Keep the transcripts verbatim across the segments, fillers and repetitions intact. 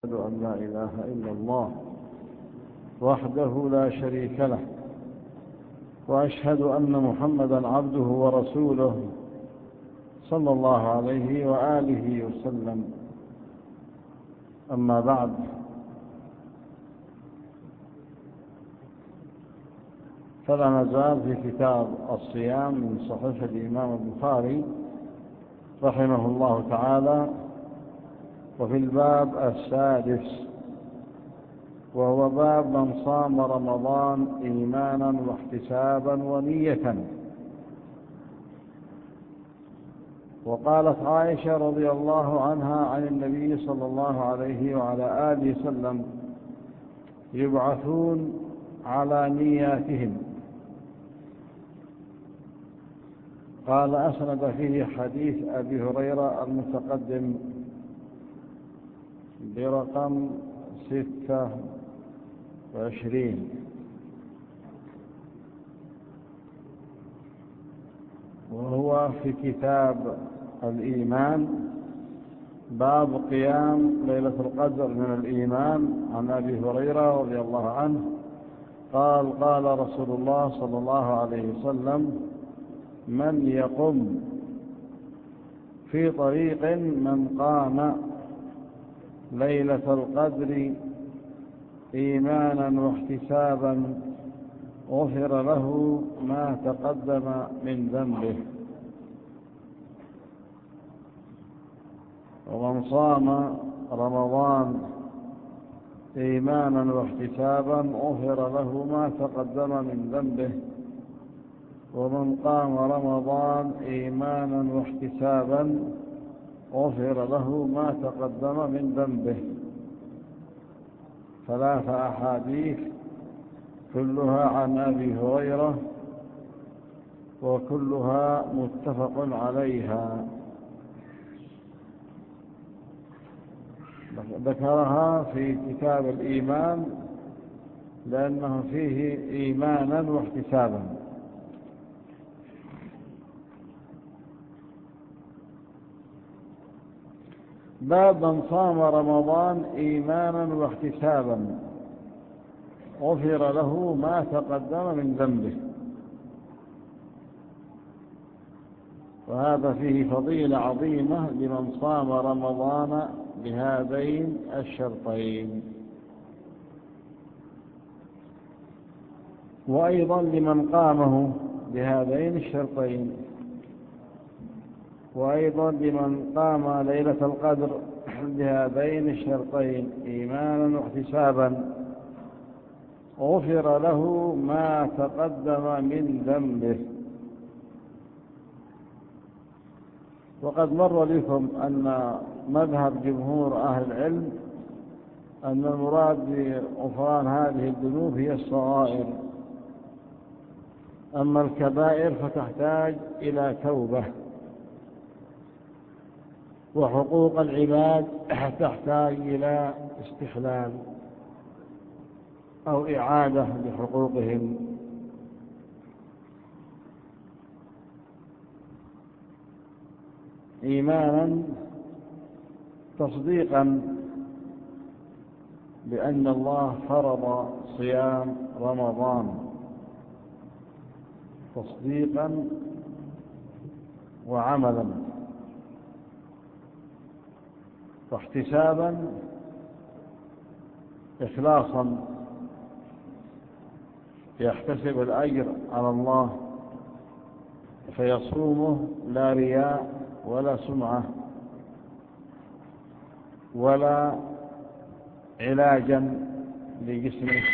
أشهد أن لا إله إلا الله وحده لا شريك له، وأشهد أن محمدا عبده ورسوله صلى الله عليه وآله وسلم. أما بعد، فلا نزال في كتاب الصيام من صحيح الإمام البخاري رحمه الله تعالى، وفي الباب السادس، وهو باب من صام رمضان إيمانا واحتسابا ونية. وقالت عائشة رضي الله عنها عن النبي صلى الله عليه وعلى آله وسلم: يبعثون على نياتهم. قال: أسند فيه حديث أبي هريرة المتقدم برقم ستة وعشرين. وهو في كتاب الإيمان، باب قيام ليلة القدر من الإيمان، عن أبي هريرة رضي الله عنه قال: قال رسول الله صلى الله عليه وسلم: من يقم في طريق من قام ليلة القدر إيمانا واحتسابا غفر له ما تقدم من ذنبه. ومن صام رمضان إيمانا واحتسابا غفر له ما تقدم من ذنبه. ومن قام رمضان إيمانا واحتسابا غفر له ما تقدم من ذنبه. ثلاث أحاديث كلها عن أبي هريرة، وكلها متفق عليها. ذكرها في كتاب الإيمان لأنه فيه إيمانا واحتسابا. باب من صام رمضان إيمانا واحتسابا غفر له ما تقدم من ذنبه. وهذا فيه فضيلة عظيمة لمن صام رمضان بهذين الشرطين، وأيضا لمن قامه بهذين الشرطين، وأيضا لمن قام ليلة القدر بهذين الشرطين إيمانا واحتسابا غفر له ما تقدم من ذنبه. وقد مر لكم أن مذهب جمهور أهل العلم أن المراد بغفران هذه الذنوب هي الصغائر، أما الكبائر فتحتاج إلى توبة، وحقوق العباد تحتاج إلى استحلال أو إعادة لحقوقهم. إيمانا تصديقا بأن الله فرض صيام رمضان، تصديقا وعملا، واحتسابا إخلاصا، يحتسب الأجر على الله فيصومه لا رياء ولا سمعة ولا علاجا لجسمه،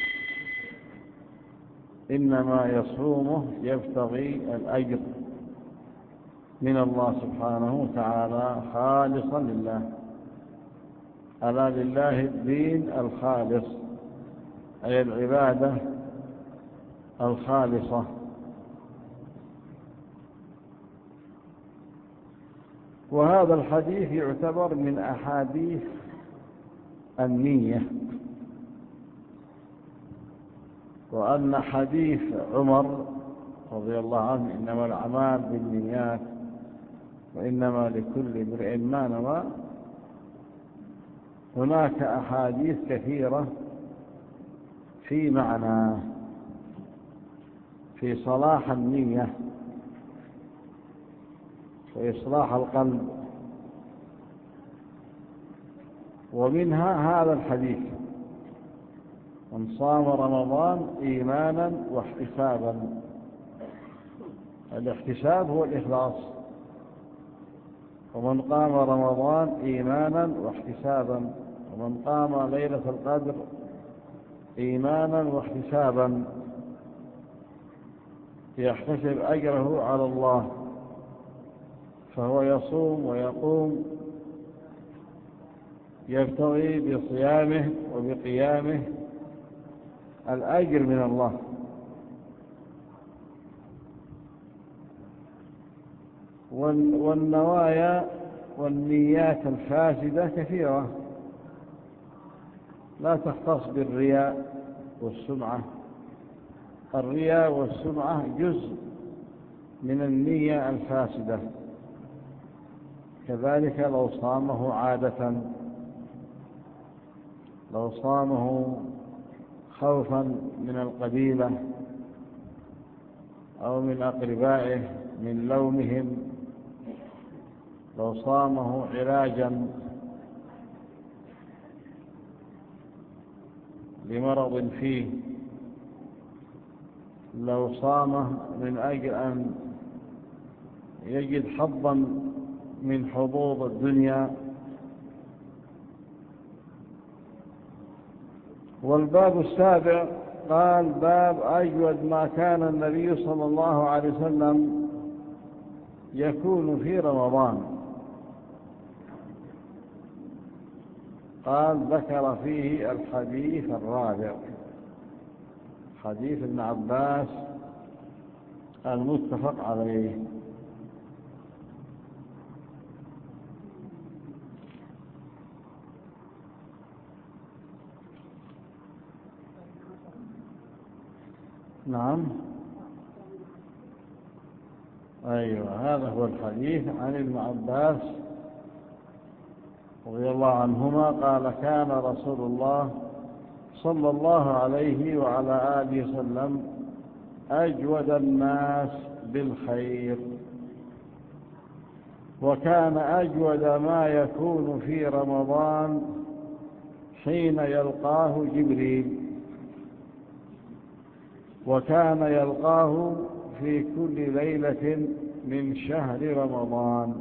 إنما يصومه يبتغي الأجر من الله سبحانه وتعالى خالصا لله. ألا لله الدين الخالص، أي العبادة الخالصة. وهذا الحديث يعتبر من أحاديث النية، وأن حديث عمر رضي الله عنه: إنما الأعمال بالنيات وإنما لكل امرئ ما نوى، هناك أحاديث كثيرة في معناه، في صلاح النية وإصلاح القلب، ومنها هذا الحديث: من صام رمضان إيمانا واحتسابا. الاحتساب هو الإخلاص. ومن قام رمضان إيمانا واحتسابا، ومن قام ليلة القدر إيمانا واحتسابا يحتسب أجره على الله، فهو يصوم ويقوم يبتغي بصيامه وبقيامه الأجر من الله. والنوايا والنيات الفاسدة كثيرة، لا تختص بالرياء والسمعة. الرياء والسمعة جزء من النية الفاسدة. كذلك لو صامه عادة، لو صامه خوفا من القبيلة أو من أقربائه من لومهم، لو صامه علاجا لمرض فيه، لو صامه من أجل أن يجد حظا من حظوظ الدنيا. والباب السابع قال: باب أجود ما كان النبي صلى الله عليه وسلم يكون في رمضان. قال: ذكر فيه الحديث الرابع، حديث ابن عباس المتفق عليه. نعم، أيوة، هذا هو الحديث عن ابن عباس رضي الله عنهما قال: كان رسول الله صلى الله عليه وعلى آله وسلم أجود الناس بالخير، وكان أجود ما يكون في رمضان حين يلقاه جبريل، وكان يلقاه في كل ليلة من شهر رمضان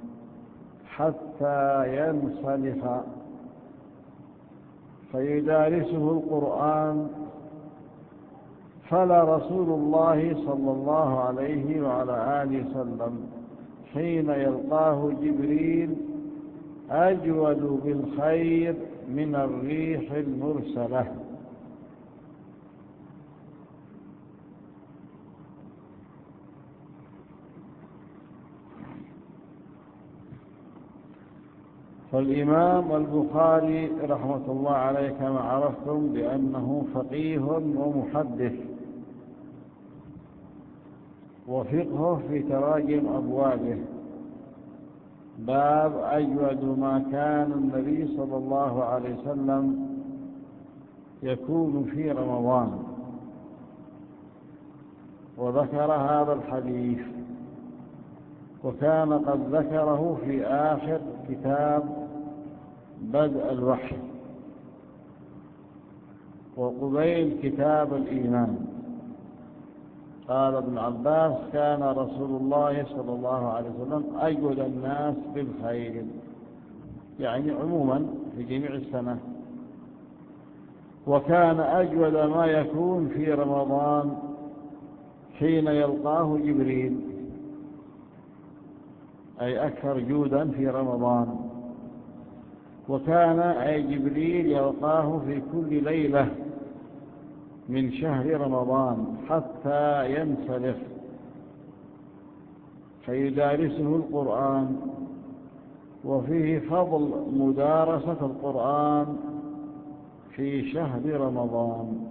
حتى ينصلح فيدارسه القرآن. فلا رسول الله صلى الله عليه وعلى آله وسلم حين يلقاه جبريل أجود بالخير من الريح المرسلة. فالإمام البخاري رحمة الله عليه كما عرفتم بأنه فقيه ومحدث، وفقهه في تراجم أبوابه. باب أجود ما كان النبي صلى الله عليه وسلم يكون في رمضان، وذكر هذا الحديث، وكان قد ذكره في آخر كتاب بدء الوحي وقبيل كتاب الإيمان. قال ابن عباس: كان رسول الله صلى الله عليه وسلم أجود الناس بالخير، يعني عموما في جميع السنة. وكان أجود ما يكون في رمضان حين يلقاه جبريل، أي أكثر جودا في رمضان. وكان أي جبريل يلقاه في كل ليلة من شهر رمضان حتى ينسلخ فيدارسه القرآن. وفيه فضل مدارسة القرآن في شهر رمضان،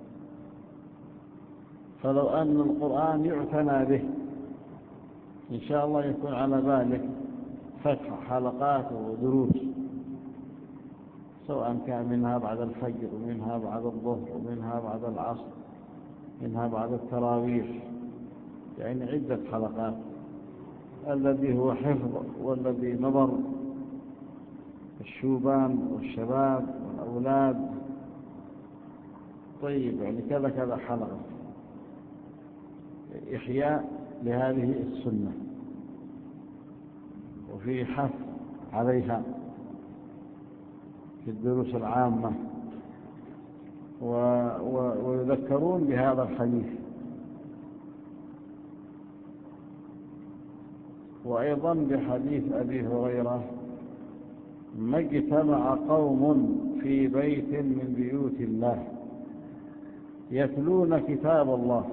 فلو أن القرآن يعتنى به إن شاء الله يكون على بالك فتح حلقات ودروس سواء كان منها بعد الفجر ومنها بعد الظهر ومنها بعد العصر منها بعد التراويح، يعني عدة حلقات. الذي هو حفظ والذي نظر الشوبان والشباب والأولاد. طيب يعني كذا كذا حلقة إحياء لهذه السنة، وفي حث عليها في الدروس العامة، و... و... ويذكرون بهذا الحديث. وأيضا بحديث أبي هريرة: ما اجتمع قوم في بيت من بيوت الله يتلون كتاب الله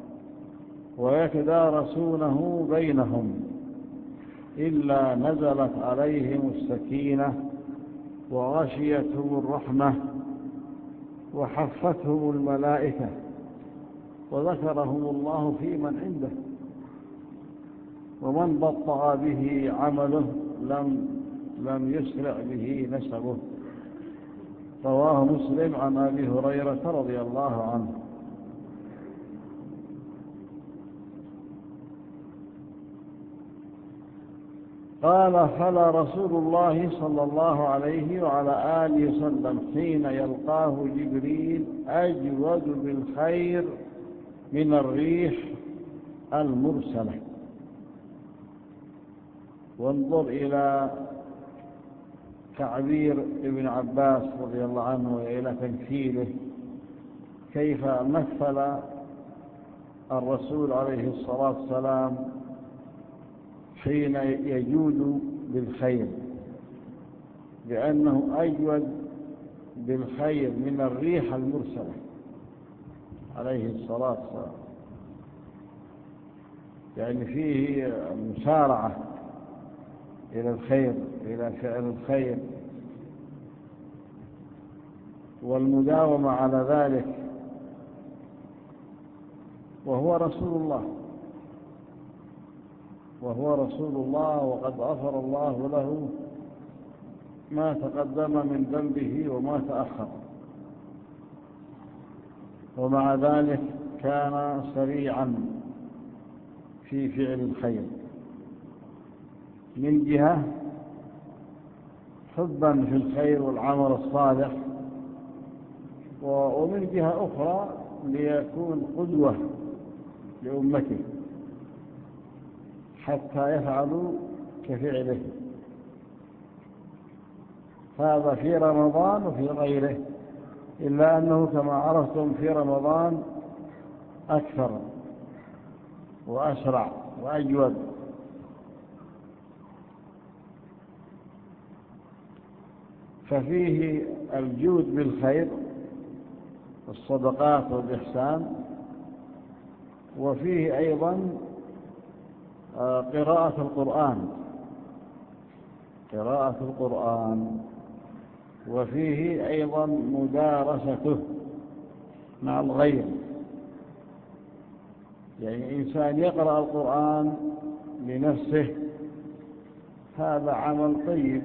ويتدارسونه بينهم إلا نزلت عليهم السكينة وغشيتهم الرحمة وحفتهم الملائكة وذكرهم الله في من عنده، ومن بطأ به عمله لم لم يسرع به نسبه. رواه مسلم عن أبي هريرة رضي الله عنه. قال: خلا رسول الله صلى الله عليه وعلى آله وسلم حين يلقاه جبريل أجود بالخير من الريح المرسلة. وانظر إلى تعبير ابن عباس رضي الله عنه وإلى تمثيله، كيف مثل الرسول عليه الصلاة والسلام حين يجود بالخير بأنه أجود بالخير من الريح المرسلة عليه الصلاة والسلام. يعني فيه مسارعة إلى الخير، إلى فعل الخير، والمداومة على ذلك، وهو رسول الله وهو رسول الله وقد غفر الله له ما تقدم من ذنبه وما تأخر، ومع ذلك كان سريعا في فعل الخير، من جهة حبا في الخير والعمل الصالح، ومن جهة أخرى ليكون قدوة لأمته حتى يفعلوا كفعله. هذا في رمضان وفي غيره، إلا أنه كما عرفتم في رمضان أكثر وأسرع وأجود. ففيه الجود بالخير والصدقات والإحسان، وفيه أيضا قراءة القرآن قراءة القرآن وفيه أيضا مدارسته مع الغير. يعني إنسان يقرأ القرآن لنفسه هذا عمل طيب،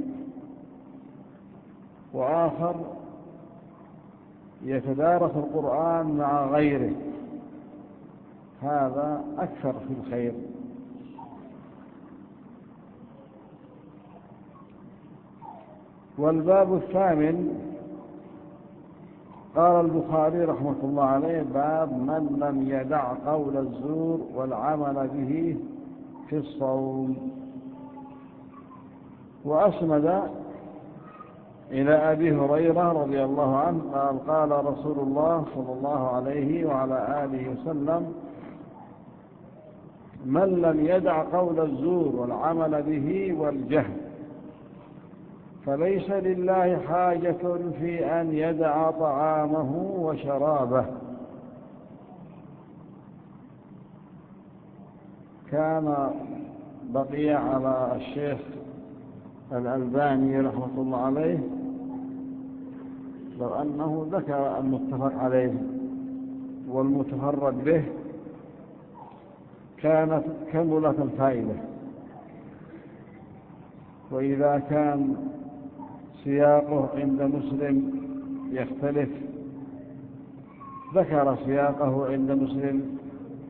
وآخر يتدارس القرآن مع غيره هذا أكثر في الخير. والباب الثامن قال البخاري رحمه الله عليه: باب من لم يدع قول الزور والعمل به في الصوم. وأسند إلى أبي هريرة رضي الله عنه قال: قال رسول الله صلى الله عليه وعلى آله وسلم: من لم يدع قول الزور والعمل به والجهل فليس لله حاجة في أن يدع طعامه وشرابه. كان بقي على الشيخ الألباني رحمة الله عليه لو أنه ذكر المتفق عليه والمتفرد به كانت كملت الفائدة. وإذا كان سياقه عند مسلم يختلف، ذكر سياقه عند مسلم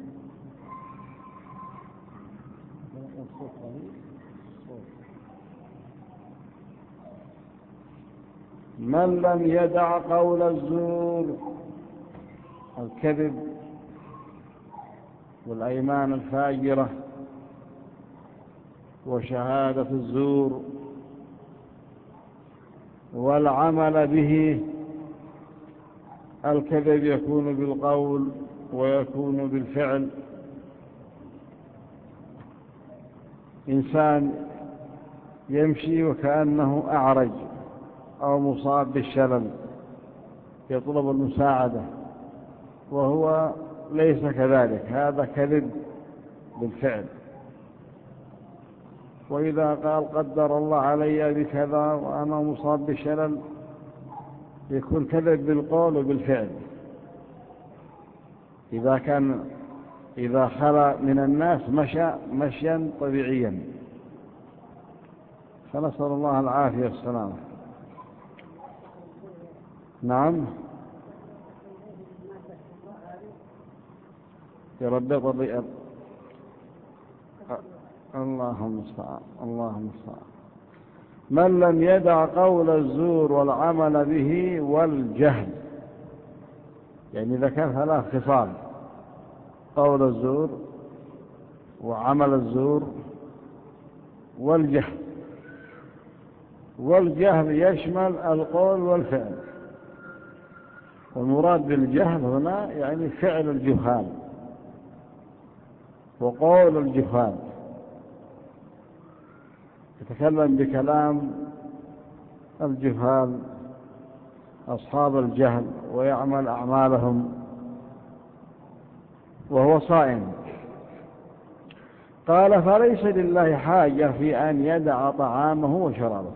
من لم يدع قول الزور، الكذب والأيمان الفاجرة وشهادة الزور والعمل به. الكذب يكون بالقول ويكون بالفعل. إنسان يمشي وكأنه أعرج أو مصاب بالشلل يطلب المساعدة وهو ليس كذلك، هذا كذب بالفعل. وإذا قال قدر الله علي بكذا وأنا مصاب بالشلل يكون كذب بالقول وبالفعل. إذا كان إذا خلى من الناس مشى مشيا طبيعيا، فنسأل الله العافية والسلامة. نعم يربط الرئة. اللهم استعان اللهم استعان. من لم يدع قول الزور والعمل به والجهل، يعني إذا كان ثلاث خصال: قول الزور وعمل الزور والجهل. والجهل يشمل القول والفعل، والمراد بالجهل هنا يعني فعل الجهال وقول الجهال. يتكلم بكلام الجهال أصحاب الجهل ويعمل أعمالهم وهو صائم. قال: فليس لله حاجة في أن يدع طعامه وشرابه.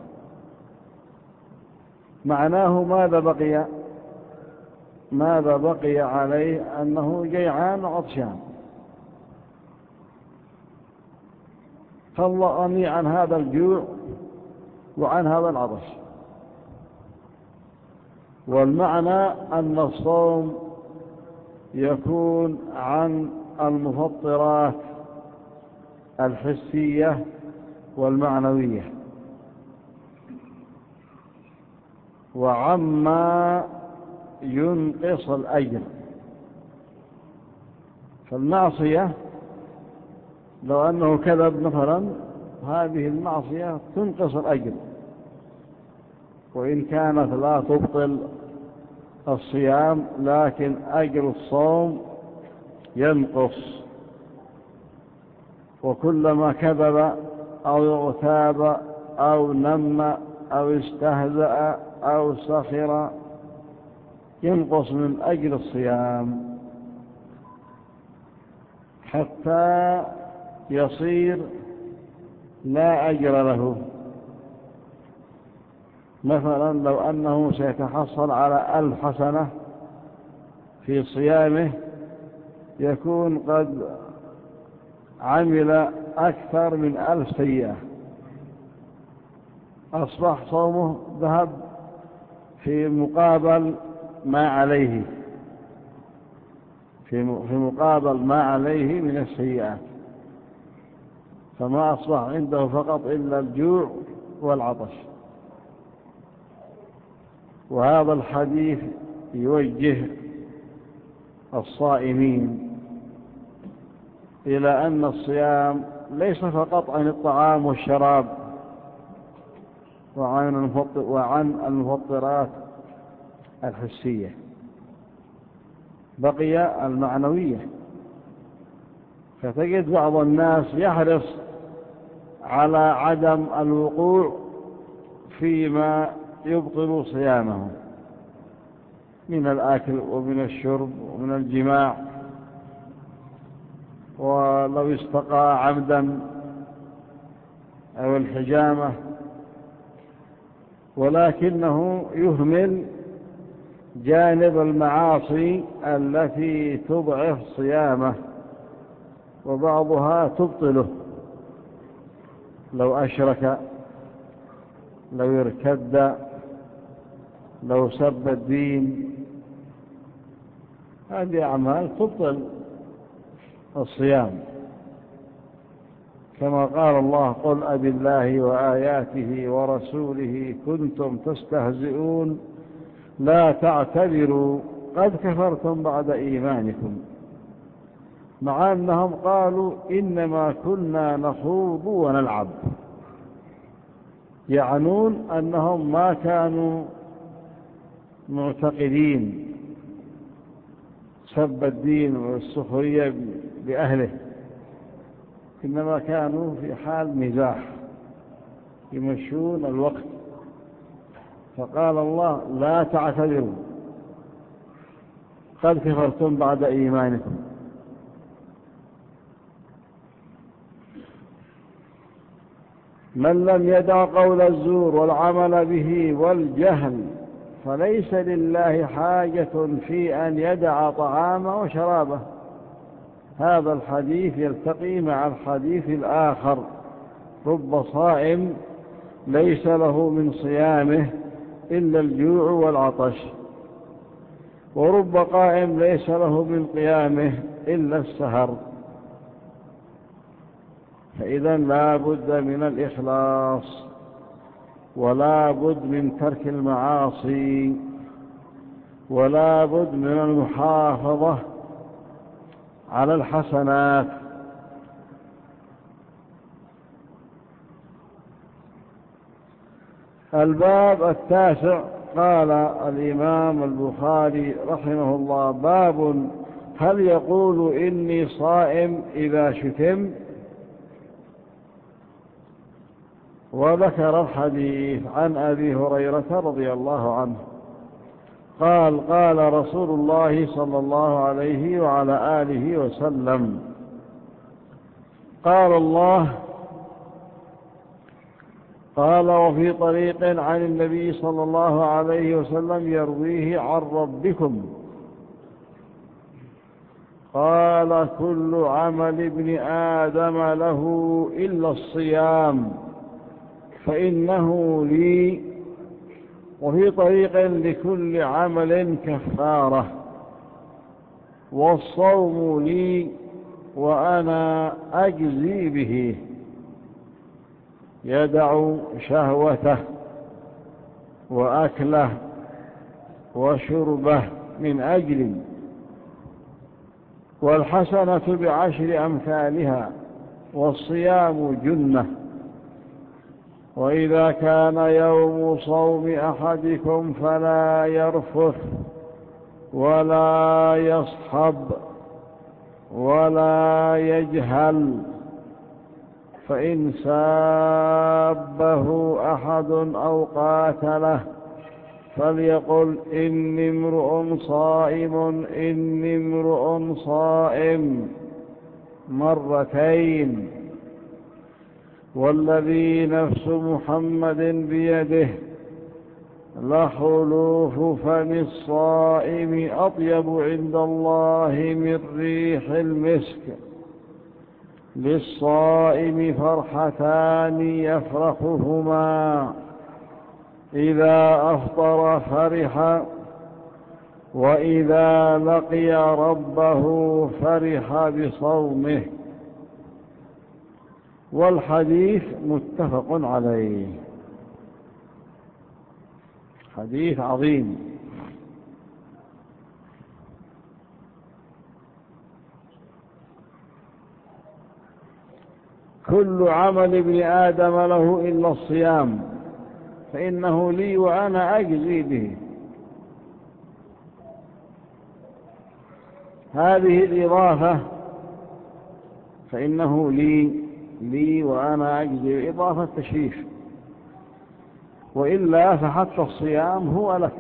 معناه ماذا بقي ماذا بقي عليه؟ أنه جيعان وعطشان، فالله غني عن هذا الجوع وعن هذا العطش. والمعنى أن الصوم يكون عن المفطرات الحسية والمعنوية وعما ينقص الأجر. فالمعصية لو أنه كذب مثلا، هذه المعصية تنقص الأجر، وإن كانت لا تبطل الصيام لكن أجر الصوم ينقص. وكلما كذب أو اغتاب أو نم أو استهزأ أو سخر ينقص من أجر الصيام حتى يصير لا أجر له. مثلا لو أنه سيتحصل على ألف حسنة في صيامه، يكون قد عمل أكثر من ألف سيئة، أصبح صومه ذهب في مقابل ما عليه في مقابل ما عليه من السيئات، فما أصبح عنده فقط إلا الجوع والعطش. وهذا الحديث يوجه الصائمين إلى أن الصيام ليس فقط عن الطعام والشراب وعن المفطرات الحسية، بقي المعنوية. فتجد بعض الناس يحرص على عدم الوقوع فيما يبطل صيامه من الأكل ومن الشرب ومن الجماع، ولو استقى عمدا أو الحجامة، ولكنه يهمل جانب المعاصي التي تضعف صيامه وبعضها تبطله. لو أشرك لو ارتد، لو سب الدين، هذه أعمال تبطل الصيام، كما قال الله: قل أبي الله وآياته ورسوله كنتم تستهزئون لا تعتذروا قد كفرتم بعد إيمانكم، مع أنهم قالوا إنما كنا نخوض ونلعب، يعنون أنهم ما كانوا معتقدين سب الدين والسخرية بأهله، إنما كانوا في حال مزاح يمشون الوقت. فقال الله: لا تعتذروا قد كفرتم بعد إيمانكم. من لم يدع قول الزور والعمل به والجهل فليس لله حاجة في أن يدع طعامه وشرابه. هذا الحديث يلتقي مع الحديث الآخر: رب صائم ليس له من صيامه إلا الجوع والعطش، ورب قائم ليس له من قيامه إلا السهر. فإذا لا بد من الإخلاص، ولا بد من ترك المعاصي، ولا بد من المحافظة على الحسنات. الباب التاسع، قال الإمام البخاري رحمه الله: باب هل يقول إني صائم إذا شتم؟ وذكر الحديث عن أبي هريرة رضي الله عنه قال: قال رسول الله صلى الله عليه وعلى آله وسلم: قال الله قال وفي طريق عن النبي صلى الله عليه وسلم يرويه عن ربكم قال: كل عمل ابن آدم له إلا الصيام فإنه لي، وفي طريق لكل عمل كفارة، والصوم لي وأنا أجزي به. يدع شهوته وأكله وشربه من أجلي، والحسنة بعشر أمثالها، والصيام جنة. وإذا كان يوم صوم أحدكم فلا يرفث ولا يصحب ولا يجهل، فإن سابه أحد أو قاتله فليقل إني امرؤ صائم إني امرؤ صائم مرتين، والذي نفس محمد بيده لخلوف فم الصائم أطيب عند الله من ريح المسك. للصائم فرحتان يفرحهما: إذا أفطر فرح، وإذا لقي ربه فرح بصومه. والحديث متفق عليه، حديث عظيم. كل عمل ابن آدم له إلا الصيام فإنه لي وأنا أجزي به. هذه الإضافة فإنه لي لي وأنا أجزي إضافة تشريف، وإلا فحتى الصيام هو لك،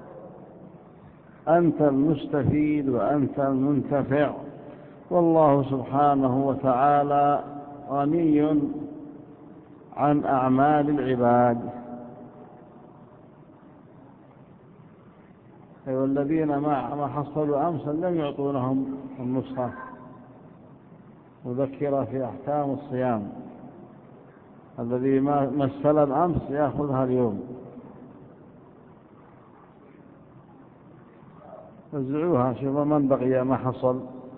أنت المستفيد وأنت المنتفع، والله سبحانه وتعالى غني عن أعمال العباد. والذين ما حصلوا أمسا لم يعطونهم النسخة مذكرة في أحكام الصيام. الذي ما استلم أمس يأخذها اليوم. وزعوها شوف من بقي ما حصل.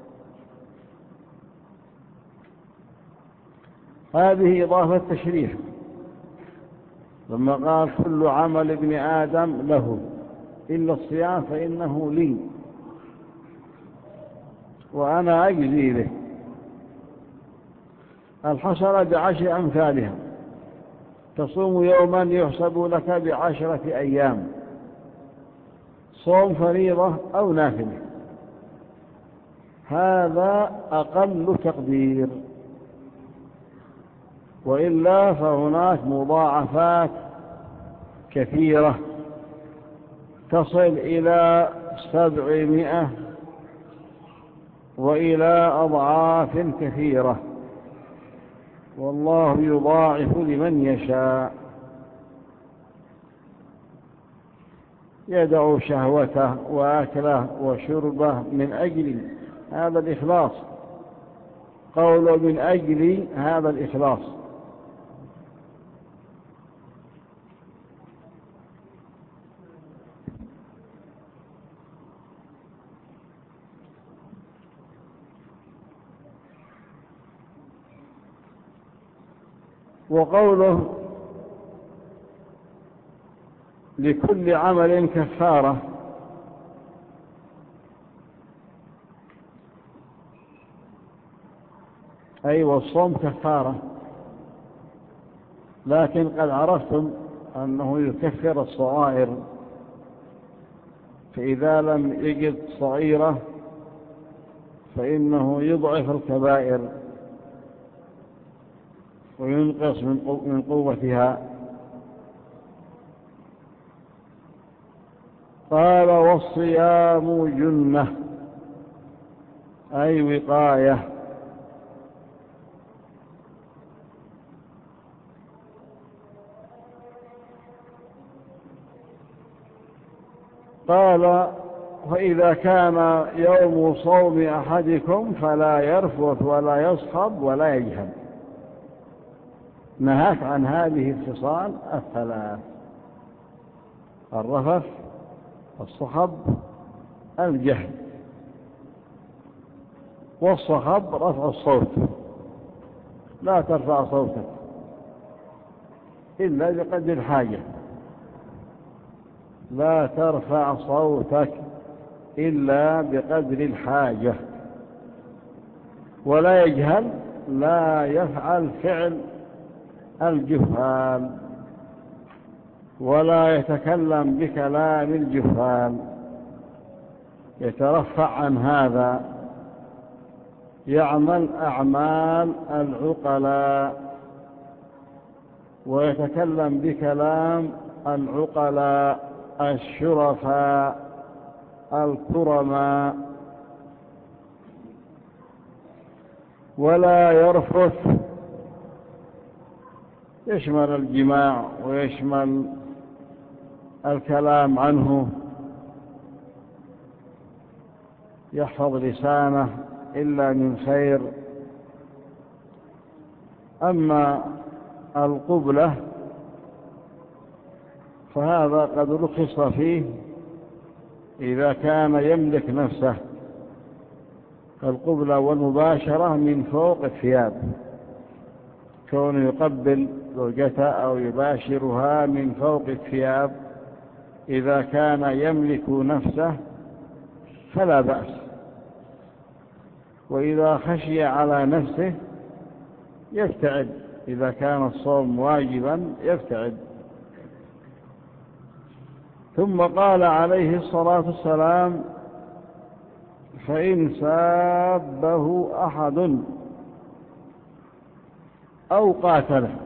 هذه إضافة تشريف لما قال كل عمل ابن آدم له إلا الصيام فإنه لي وأنا أجزي به. الحسنة بعشر أمثالها، تصوم يوما يحسب لك بعشرة أيام، صوم فريضة أو نافلة، هذا أقل تقدير، وإلا فهناك مضاعفات كثيرة تصل إلى سبعمائة وإلى أضعاف كثيرة، والله يضاعف لمن يشاء. يدعو شهوته وأكله وشربه من أجل هذا الإخلاص، قوله من أجل هذا الإخلاص. وقوله لكل عمل كفارة، أي والصوم كفارة، لكن قد عرفتم أنه يكفر الصغائر، فإذا لم يجد صغيرة فإنه يضعف الكبائر وينقص من قوتها. قال والصيام جنة أي وقاية. قال فإذا كان يوم صوم أحدكم فلا يرفث ولا يصخب ولا يجهل. نهاك عن هذه الخصال الثلاث: الرفث، الصخب، الجهل. والصخب رفع الصوت، لا ترفع صوتك إلا بقدر الحاجة، لا ترفع صوتك إلا بقدر الحاجة. ولا يجهل، لا يفعل فعل الجهال، ولا يتكلم بكلام الجهال، يترفع عن هذا، يعمل أعمال العقلاء ويتكلم بكلام العقلاء الشرفاء الكرماء. ولا يرفث يشمل الجماع ويشمل الكلام عنه، يحفظ لسانه إلا من خير. أما القبلة فهذا قد رخص فيه إذا كان يملك نفسه، القبلة والمباشرة من فوق الثياب، كونه يقبل زوجته أو يباشرها من فوق الثياب، إذا كان يملك نفسه فلا بأس، وإذا خشي على نفسه يبتعد، إذا كان الصوم واجبا يبتعد. ثم قال عليه الصلاة والسلام: فإن سابه أحد أو قاتله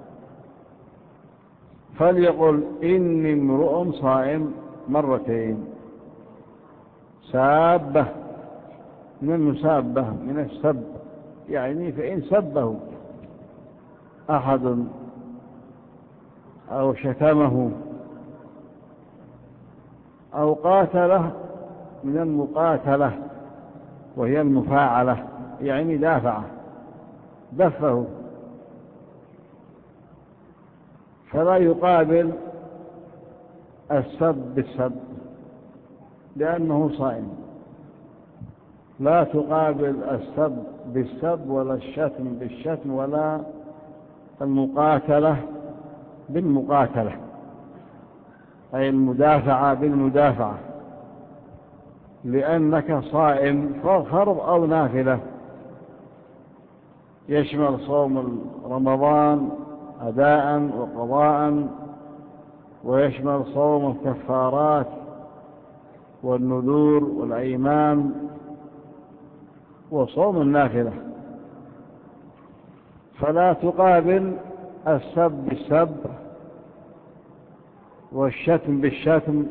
فليقل إني امرؤ صائم مرتين. سابه من المسابة من السب، يعني فإن سبه أحد أو شتمه أو قاتله من المقاتلة وهي المفاعلة، يعني دافعه دفه فلا يقابل السب بالسب لأنه صائم، لا تقابل السب بالسب ولا الشتم بالشتم ولا المقاتلة بالمقاتلة، أي المدافعة بالمدافعة، لأنك صائم فرض أو نافلة، يشمل صوم رمضان أداء وقضاء، ويشمل صوم الكفارات والنذور والأيمان وصوم النافلة. فلا تقابل السب بالسب والشتم بالشتم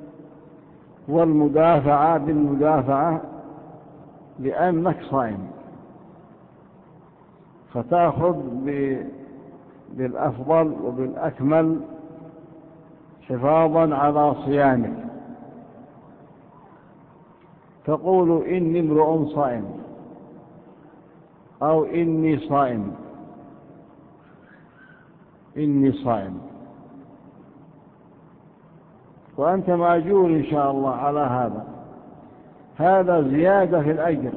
والمدافعة بالمدافعة لأنك صائم، فتأخذ بالأفضل وبالأكمل حفاظا على صيامك. تقول إني امرؤ صائم أو إني صائم، إني صائم، وأنت مأجور إن شاء الله على هذا. هذا زيادة في الأجر،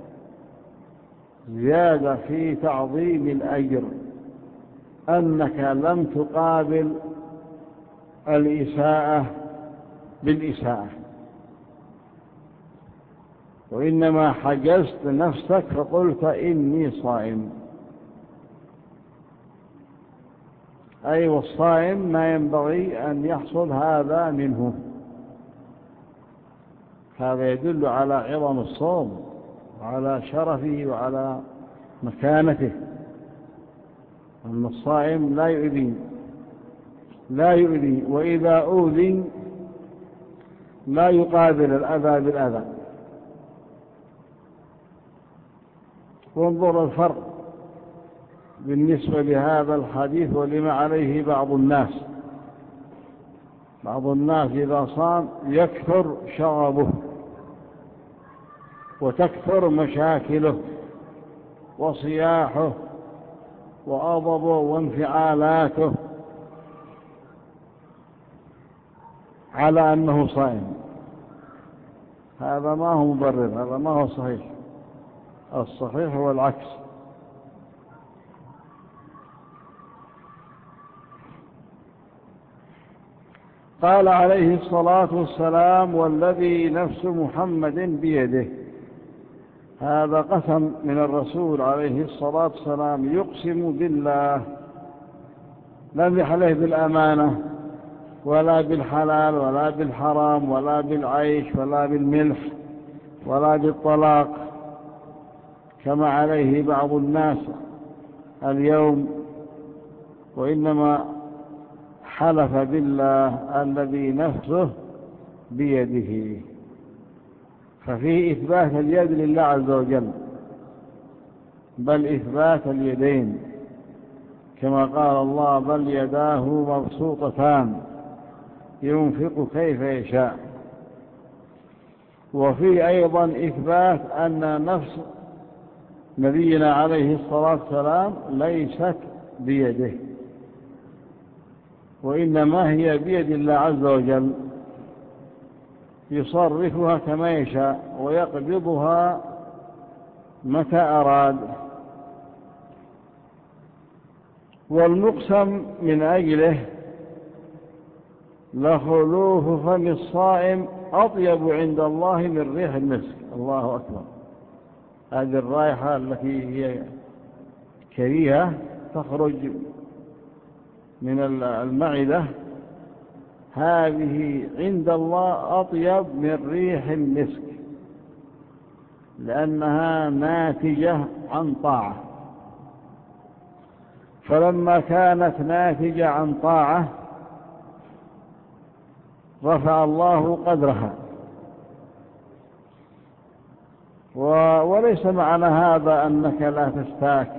زيادة في تعظيم الأجر، أنك لم تقابل الإساءة بالإساءة، وإنما حجزت نفسك فقلت إني صائم. أي والصائم ما ينبغي أن يحصل هذا منه. هذا يدل على عظم الصوم وعلى شرفه وعلى مكانته، أن الصائم لا يؤذي لا يؤذي وإذا أوذي لا يقابل الأذى بالأذى. وانظر الفرق بالنسبة لهذا الحديث ولما عليه بعض الناس. بعض الناس إذا صام يكثر شغبه وتكثر مشاكله وصياحه وغضبه وانفعالاته على أنه صائم. هذا ما هو مبرر، هذا ما هو صحيح. الصحيح هو العكس. قال عليه الصلاة والسلام: والذي نفس محمد بيده. هذا قسم من الرسول عليه الصلاة والسلام، يقسم بالله، لم يحلف بالأمانة ولا بالحلال ولا بالحرام ولا بالعيش ولا بالملح ولا بالطلاق كما عليه بعض الناس اليوم، وإنما حلف بالله الذي نفسه بيده. ففيه إثبات اليد لله عز وجل، بل إثبات اليدين، كما قال الله: بل يداه مبسوطتان ينفق كيف يشاء. وفيه أيضا إثبات أن نفس نبينا عليه الصلاة والسلام ليست بيده، وإنما هي بيد الله عز وجل، يصرفها كما يشاء ويقبضها متى أراد. والمقسم من أجله لخلوف فم الصائم أطيب عند الله من ريح المسك. الله أكبر. هذه الرائحة التي هي كريهة تخرج من المعدة، هذه عند الله أطيب من ريح المسك، لأنها ناتجة عن طاعة. فلما كانت ناتجة عن طاعة رفع الله قدرها. وليس معنى هذا أنك لا تستاك،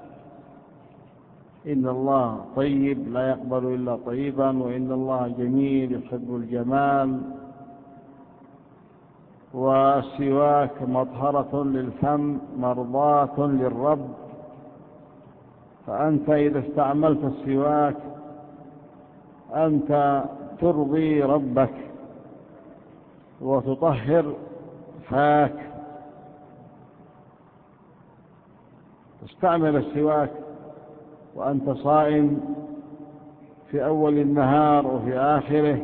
إن الله طيب لا يقبل إلا طيبا، وإن الله جميل يحب الجمال، والسواك مطهرة للفم مرضاة للرب. فأنت إذا استعملت السواك أنت ترضي ربك وتطهر فاك، تستعمل السواك وأنت صائم في أول النهار وفي آخره،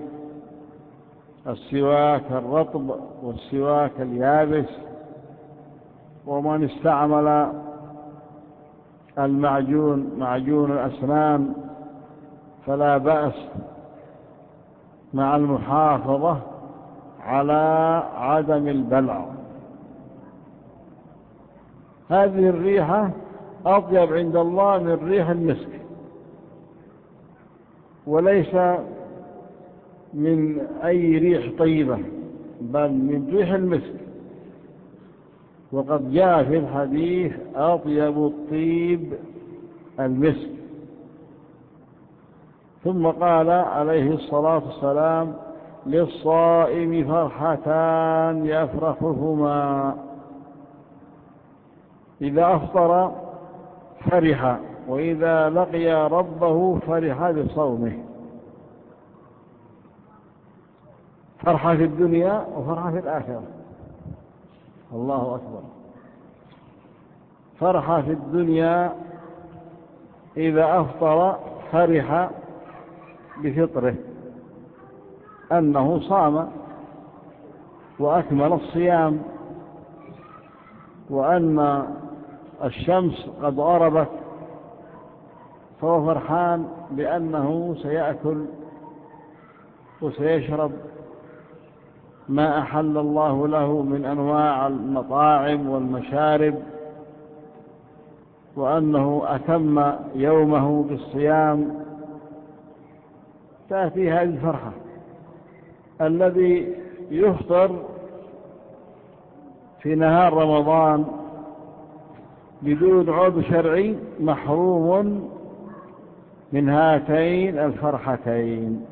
السواك الرطب والسواك اليابس. ومن استعمل المعجون معجون الأسنان فلا بأس مع المحافظة على عدم البلع. هذه الريحة أطيب عند الله من ريح المسك، وليس من أي ريح طيبة بل من ريح المسك. وقد جاء في الحديث أطيب الطيب المسك. ثم قال عليه الصلاة والسلام: للصائم فرحتان يفرحهما، إذا أفطر فرح، وإذا لقي ربه فرح بصومه. فرحة في الدنيا وفرحة في الآخرة. الله أكبر. فرحة في الدنيا إذا أفطر فرح بفطره، أنه صام وأكمل الصيام، وأن الشمس قد غربت، فهو فرحان بأنه سيأكل وسيشرب ما أحل الله له من أنواع المطاعم والمشارب، وأنه أتم يومه بالصيام. تأتي هذه الفرحة. الذي يفطر في نهار رمضان بدون عذر شرعي محروم من هاتين الفرحتين.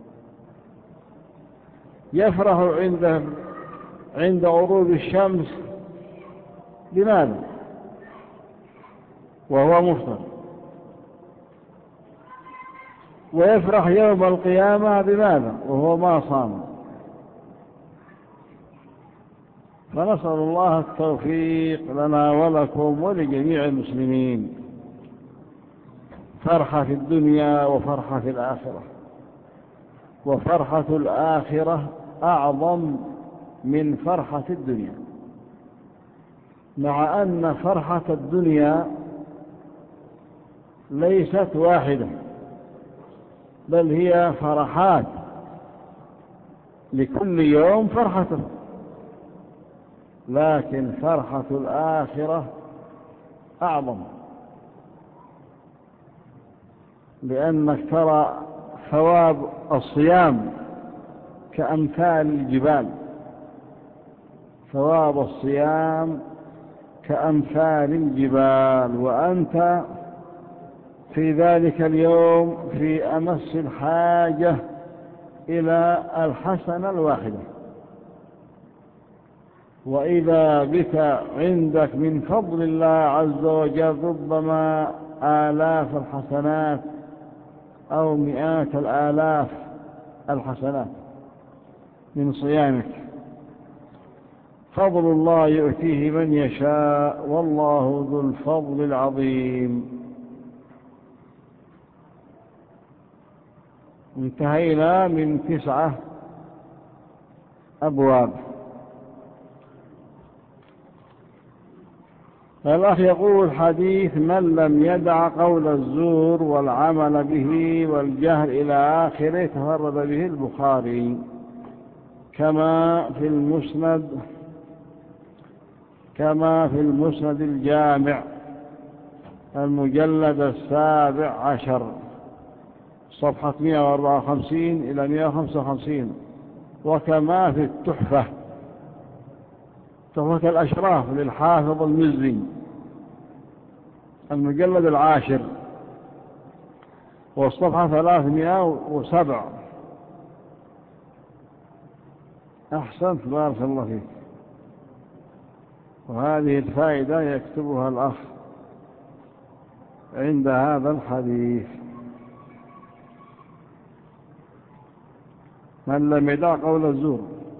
يفرح عند عند غروب الشمس. لماذا؟ وهو مفطر. ويفرح يوم القيامة. بماذا؟ وهو ما صام. فنسأل الله التوفيق لنا ولكم ولجميع المسلمين. فرحة في الدنيا وفرحة في الآخرة، وفرحة الآخرة أعظم من فرحة الدنيا، مع أن فرحة الدنيا ليست واحدة، بل هي فرحات، لكل يوم فرحته. لكن فرحة الآخرة أعظم، لأنك ترى ثواب الصيام كأمثال الجبال. ثواب الصيام كأمثال الجبال، وأنت في ذلك اليوم في أمس الحاجة إلى الحسنة الواحدة. وإذا بك عندك من فضل الله عز وجل ربما آلاف الحسنات أو مئات الآلاف الحسنات من صيامك. فضل الله يؤتيه من يشاء، والله ذو الفضل العظيم. انتهينا من تسعة أبواب. الأخ يقول: حديث من لم يدع قول الزور والعمل به والجهل إلى آخره تفرد به البخاري، كما في المسند كما في المسند الجامع المجلد السابع عشر صفحة مئة وأربعة وخمسين إلى مئة وخمسة وخمسين، وكما في التحفة تحفة الأشراف للحافظ المزي المجلد العاشر والصفحة ثلاثمائة وسبعة. أحسنت، بارك الله فيك. وهذه الفائدة يكتبها الأخ عند هذا الحديث. من لم يدع قول الزور.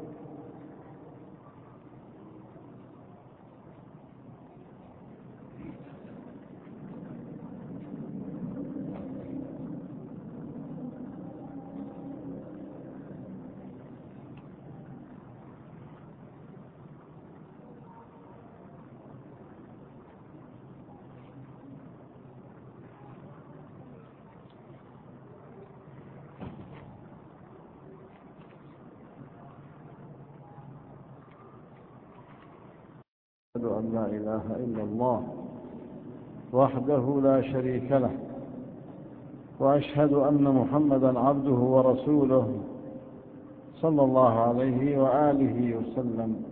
أشهد أن لا إله إلا الله وحده لا شريك له، وأشهد أن محمدا عبده ورسوله صلى الله عليه وآله وسلم.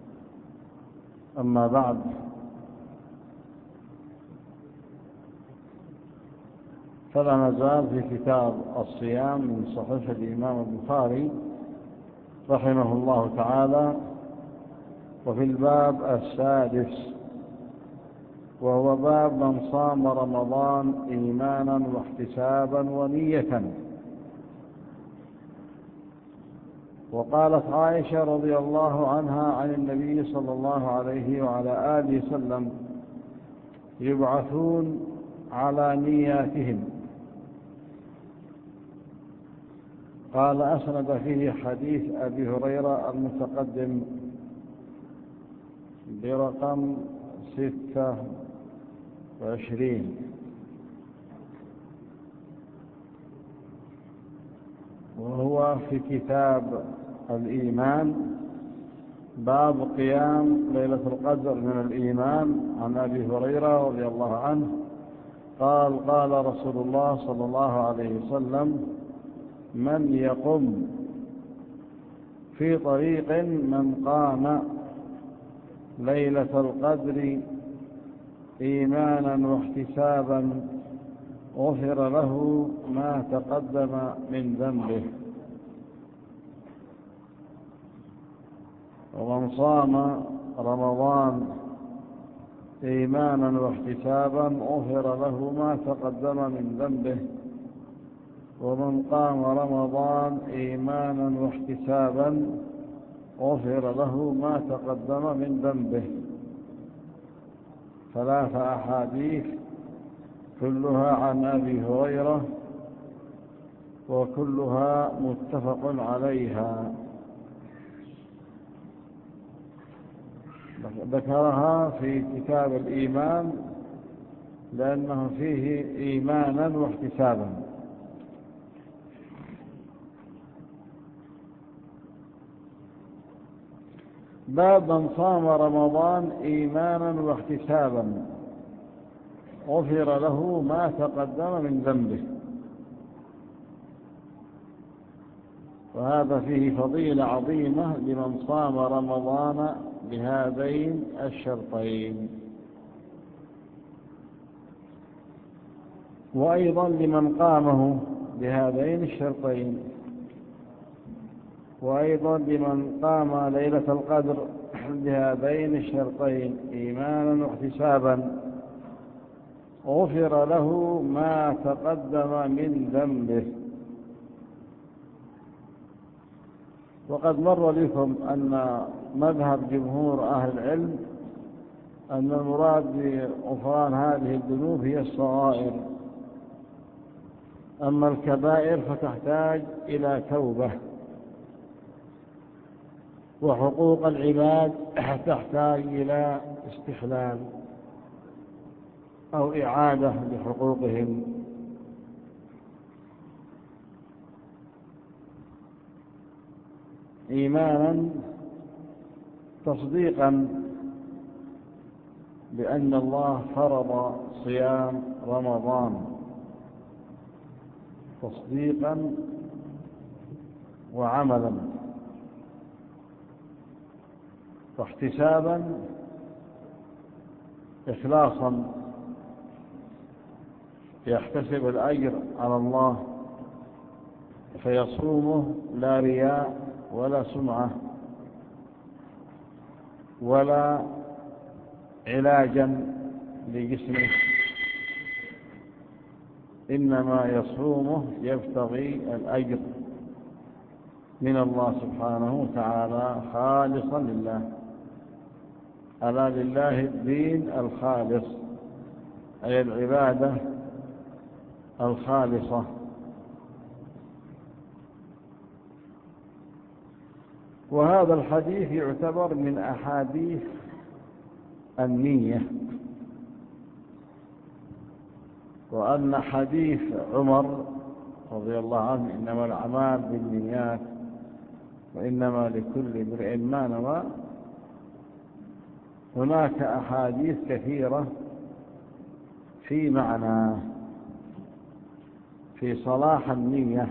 أما بعد، فلا نزال في كتاب الصيام من صحيح الإمام البخاري رحمه الله تعالى، وفي الباب السادس، وهو باب من صام رمضان إيمانا واحتسابا ونية. وقالت عائشة رضي الله عنها عن النبي صلى الله عليه وعلى آله وسلم: يبعثون على نياتهم. قال: أسند فيه حديث أبي هريرة المتقدم برقم ستة وعشرين، وهو في كتاب الإيمان، باب قيام ليلة القدر من الإيمان، عن أبي هريرة رضي الله عنه قال: قال رسول الله صلى الله عليه وسلم: من يقم في طريق من قام ليلة القدر إيمانا واحتسابا غفر له ما تقدم من ذنبه. ومن صام رمضان إيمانا واحتسابا غفر له ما تقدم من ذنبه. ومن قام رمضان إيمانا واحتسابا غفر له ما تقدم من ذنبه. ثلاث أحاديث كلها عن أبي هريرة، وكلها متفق عليها. ذكرها في كتاب الإيمان لأنه فيه إيمانا واحتسابا. باب من صام رمضان إيمانا واحتسابا غفر له ما تقدم من ذنبه. وهذا فيه فضيلة عظيمة لمن صام رمضان بهذين الشرطين، وأيضا لمن قامه بهذين الشرطين، وأيضا لمن قام ليلة القدر بهذين الشرطين إيمانا واحتسابا غفر له ما تقدم من ذنبه. وقد مر لكم أن مذهب جمهور أهل العلم أن المراد بغفران هذه الذنوب هي الصغائر، أما الكبائر فتحتاج إلى توبة، وحقوق العباد تحتاج إلى استحلال أو إعادة لحقوقهم. إيمانا تصديقا بأن الله فرض صيام رمضان، تصديقا وعملا، واحتسابا إخلاصا يحتسب الأجر على الله فيصومه لا رياء ولا سمعة ولا علاجا لجسمه، إنما يصومه يبتغي الأجر من الله سبحانه وتعالى خالصا لله. ألا لله الدين الخالص، أي العبادة الخالصة. وهذا الحديث يعتبر من أحاديث النية، وأن حديث عمر رضي الله عنه إنما الأعمال بالنيات وإنما لكل امرئ ما نوى، هناك أحاديث كثيرة في معناه، في صلاح النية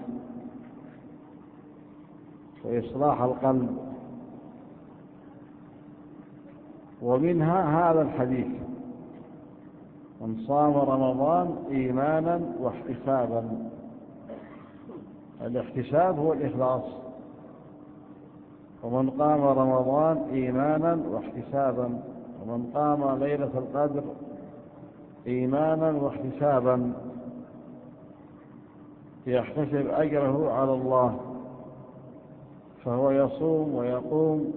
وإصلاح القلب، ومنها هذا الحديث: من صام رمضان إيمانا واحتسابا. الاحتساب هو الإخلاص. ومن قام رمضان إيمانا واحتسابا، ومن قام ليلة القدر إيمانا واحتسابا يحتسب أجره على الله، فهو يصوم ويقوم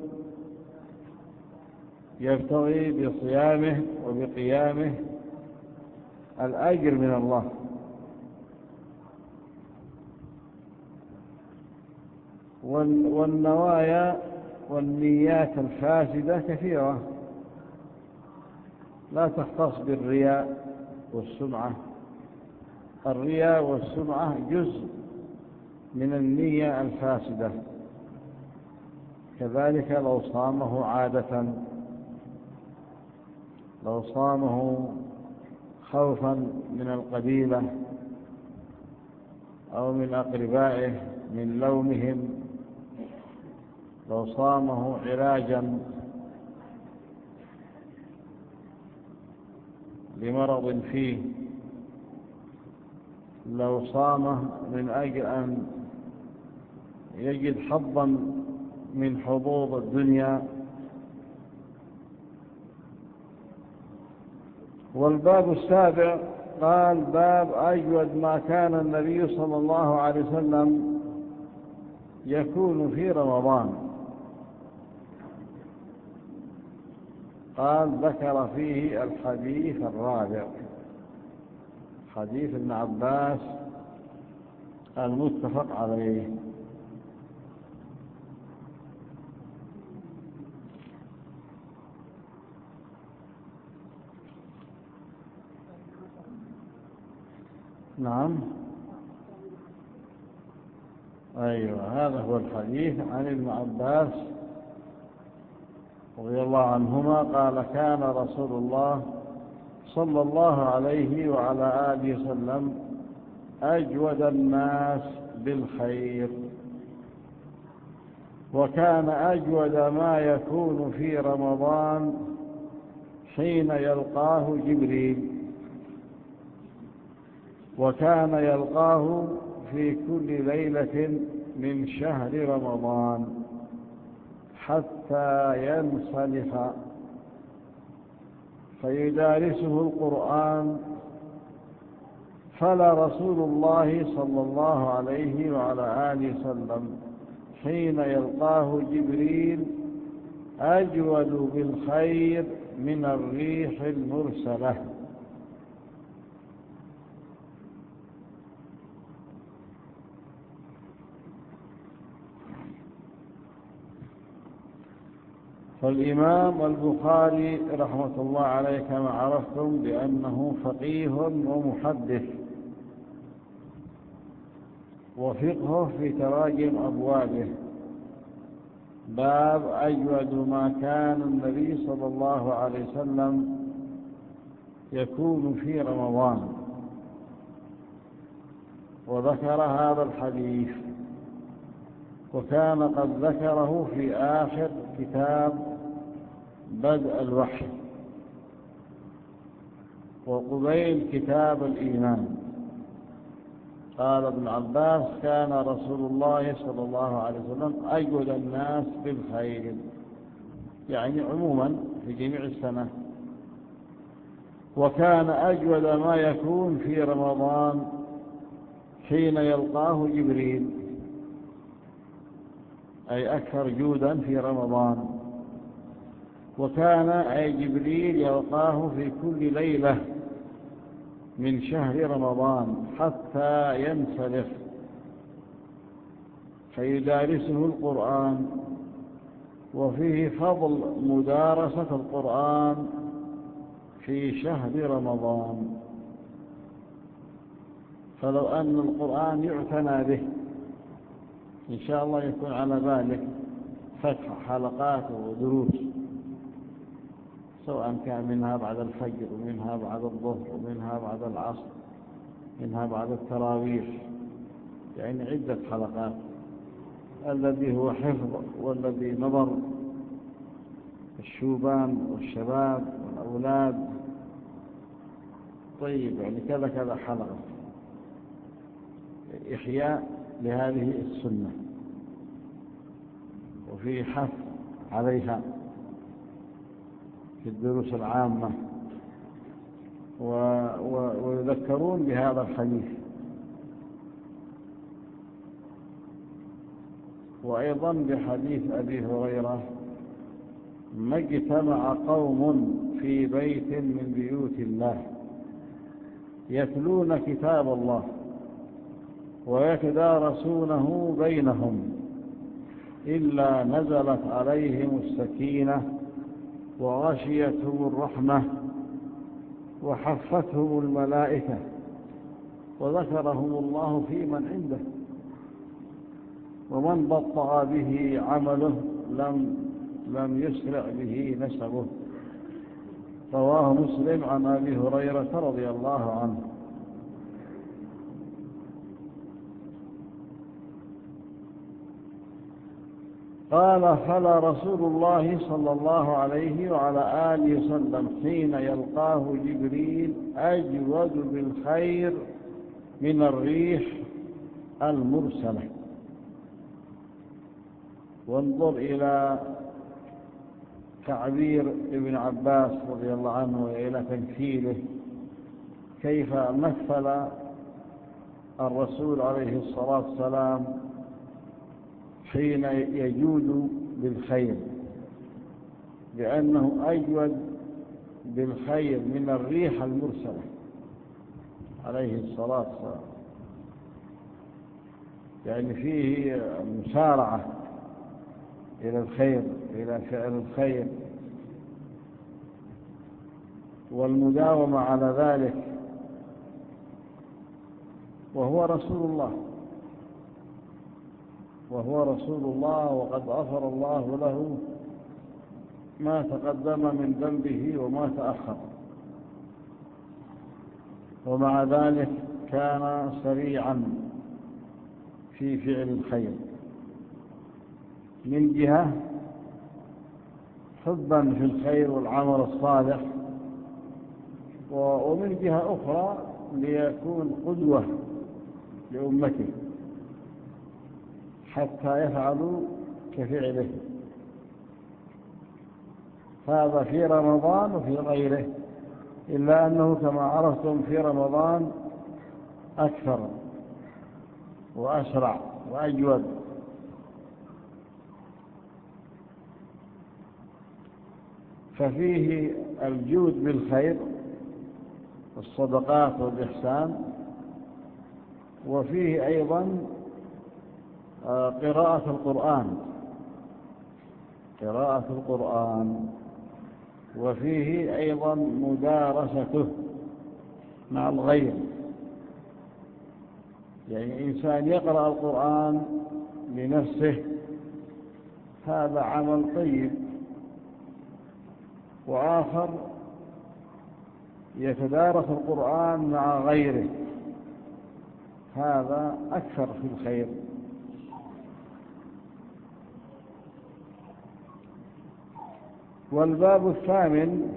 يبتغي بصيامه وبقيامه الأجر من الله. والنوايا والنيات الفاسدة كثيرة، لا تختص بالرياء والسمعة. الرياء والسمعة جزء من النية الفاسدة، كذلك لو صامه عادة، لو صامه خوفا من القبيلة أو من أقربائه من لومهم، لو صامه علاجا لمرض فيه، لو صامه من أجل أن يجد حظا من حظوظ الدنيا. والباب السابع قال: باب أجود ما كان النبي صلى الله عليه وسلم يكون في رمضان. قال: ذكر فيه الحديث الرابع، حديث ابن عباس المتفق عليه. نعم، أيوة، هذا هو الحديث عن ابن عباس رضي الله عنهما قال: كان رسول الله صلى الله عليه وعلى آله وسلم أجود الناس بالخير، وكان أجود ما يكون في رمضان حين يلقاه جبريل، وكان يلقاه في كل ليلة من شهر رمضان حتى ينصلح فيدارسه القرآن. فلا رسول الله صلى الله عليه وعلى آله وسلم حين يلقاه جبريل أجود بالخير من الريح المرسلة. فالإمام البخاري رحمة الله عليه كما عرفتم بأنه فقيه ومحدث، وفقهه في تراجم أبوابه. باب أجود ما كان النبي صلى الله عليه وسلم يكون في رمضان، وذكر هذا الحديث، وكان قد ذكره في آخر كتاب بدء الوحي وقبيل كتاب الإيمان. قال ابن عباس: كان رسول الله صلى الله عليه وسلم أجود الناس بالخير، يعني عموما في جميع السنة. وكان أجود ما يكون في رمضان حين يلقاه جبريل، أي أكثر جودا في رمضان. وكان أي جبريل يلقاه في كل ليلة من شهر رمضان حتى ينسلخ فيدارسه القرآن. وفيه فضل مدارسة القرآن في شهر رمضان، فلو أن القرآن يعتنى به إن شاء الله يكون على ذلك فتح حلقات ودروس، سواء كان منها بعد الفجر ومنها بعد الظهر ومنها بعد العصر منها بعد التراويح، يعني عدة حلقات، الذي هو حفظ والذي نظر الشوبان والشباب والأولاد. طيب يعني كذا كذا حلقة إحياء لهذه السنة، وفي حث عليها في الدروس العامة، و... و... ويذكرون بهذا الحديث. وأيضا بحديث أبي هريرة: ما اجتمع قوم في بيت من بيوت الله يتلون كتاب الله ويتدارسونه بينهم إلا نزلت عليهم السكينة وغشيتهم الرحمة وحفتهم الملائكة وذكرهم الله في من عنده ومن بطأ به عمله لم لم يسرع به نسبه. رواه مسلم عن أبي هريرة رضي الله عنه. قال: فلا رسول الله صلى الله عليه وعلى آله وسلم حين يلقاه جبريل أجود بالخير من الريح المرسلة. وانظر إلى تعبير ابن عباس رضي الله عنه وإلى تمثيله، كيف مثل الرسول عليه الصلاة والسلام حين يجود بالخير، بأنه أجود بالخير من الريح المرسلة عليه الصلاة والسلام، يعني فيه مسارعة إلى الخير، إلى فعل الخير، والمداومة على ذلك، وهو رسول الله وهو رسول الله وقد غفر الله له ما تقدم من ذنبه وما تأخر، ومع ذلك كان سريعا في فعل الخير، من جهة حبا في الخير والعمل الصالح، ومن جهة أخرى ليكون قدوة لأمته حتى يفعلوا كفعله. هذا في رمضان وفي غيره، إلا أنه كما عرفتم في رمضان أكثر وأسرع وأجود. ففيه الجود بالخير والصدقات والإحسان، وفيه أيضا قراءة القرآن قراءة القرآن وفيه أيضا مدارسته مع الغير، يعني إنسان يقرأ القرآن لنفسه هذا عمل طيب، وآخر يتدارس القرآن مع غيره هذا أكثر في الخير. والباب الثامن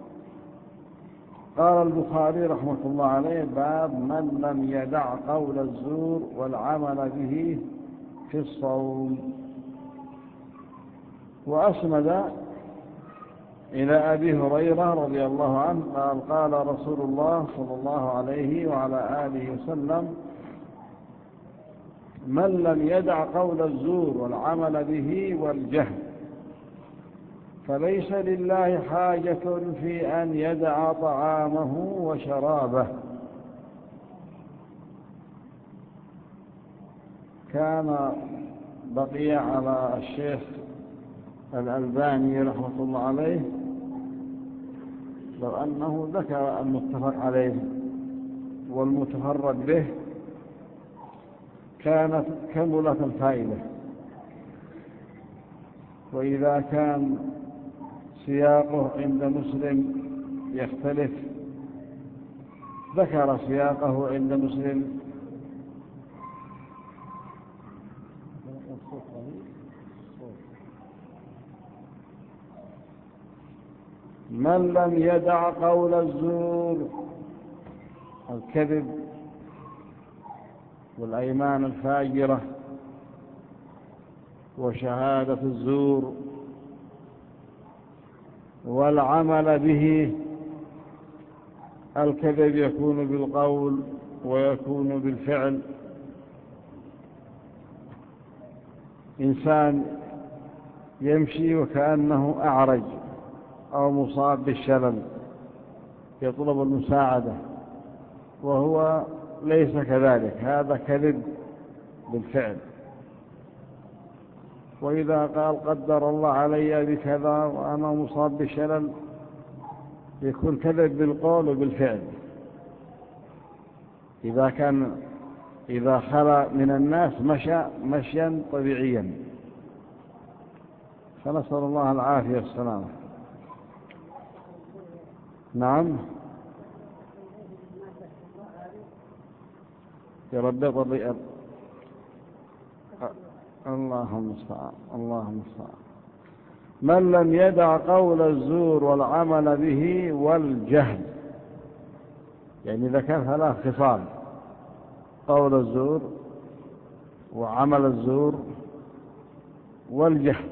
قال البخاري رحمة الله عليه: باب من لم يدع قول الزور والعمل به في الصوم. وأسند إلى أبي هريرة رضي الله عنه قال: قال رسول الله صلى الله عليه وعلى آله وسلم: من لم يدع قول الزور والعمل به والجهل فليس لله حاجة في أن يدع طعامه وشرابه. كان بقي على الشيخ الألباني رحمة الله عليه لو أنه ذكر المتفق عليه والمتفرد به كانت كملت الفائدة. وإذا كان سياقه عند مسلم يختلف ذكر سياقه عند مسلم. من لم يدع قول الزور الكذب والأيمان الفاجرة وشهادة الزور والعمل به. الكذب يكون بالقول ويكون بالفعل. إنسان يمشي وكأنه أعرج أو مصاب بالشلل يطلب المساعدة وهو ليس كذلك، هذا كذب بالفعل. وإذا قال قدر الله علي بكذا وأنا مصاب بالشلل يكون كذب بالقول وبالفعل. إذا كان إذا خلى من الناس مشى مشيا طبيعيا، فنسأل الله العافية والسلامة. نعم يربط الرئة. اللهم استعان اللهم استعان. من لم يدع قول الزور والعمل به والجهل، يعني ذكر ثلاث خصال: قول الزور وعمل الزور والجهل.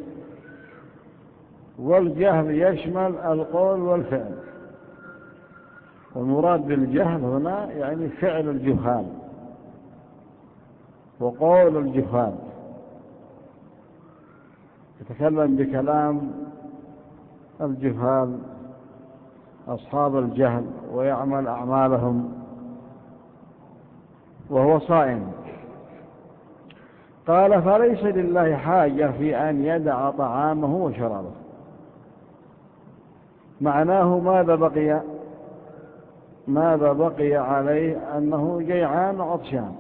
والجهل يشمل القول والفعل، والمراد بالجهل هنا يعني فعل الجهال وقول الجهال. يتكلم بكلام الجهال أصحاب الجهل ويعمل أعمالهم وهو صائم. قال فليس لله حاجة في أن يدع طعامه وشرابه. معناه ماذا بقي ماذا بقي عليه؟ أنه جيعان وعطشان،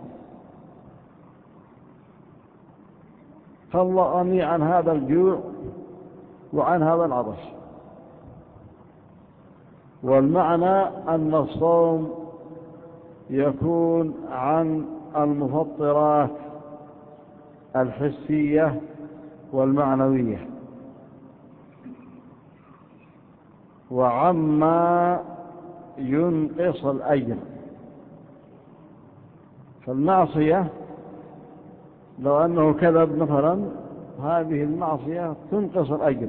فالله غني عن هذا الجوع وعن هذا العطش. والمعنى أن الصوم يكون عن المفطرات الحسية والمعنوية وعما ينقص الأجر. فالمعصية لو أنه كذب مثلا، هذه المعصية تنقص الأجر،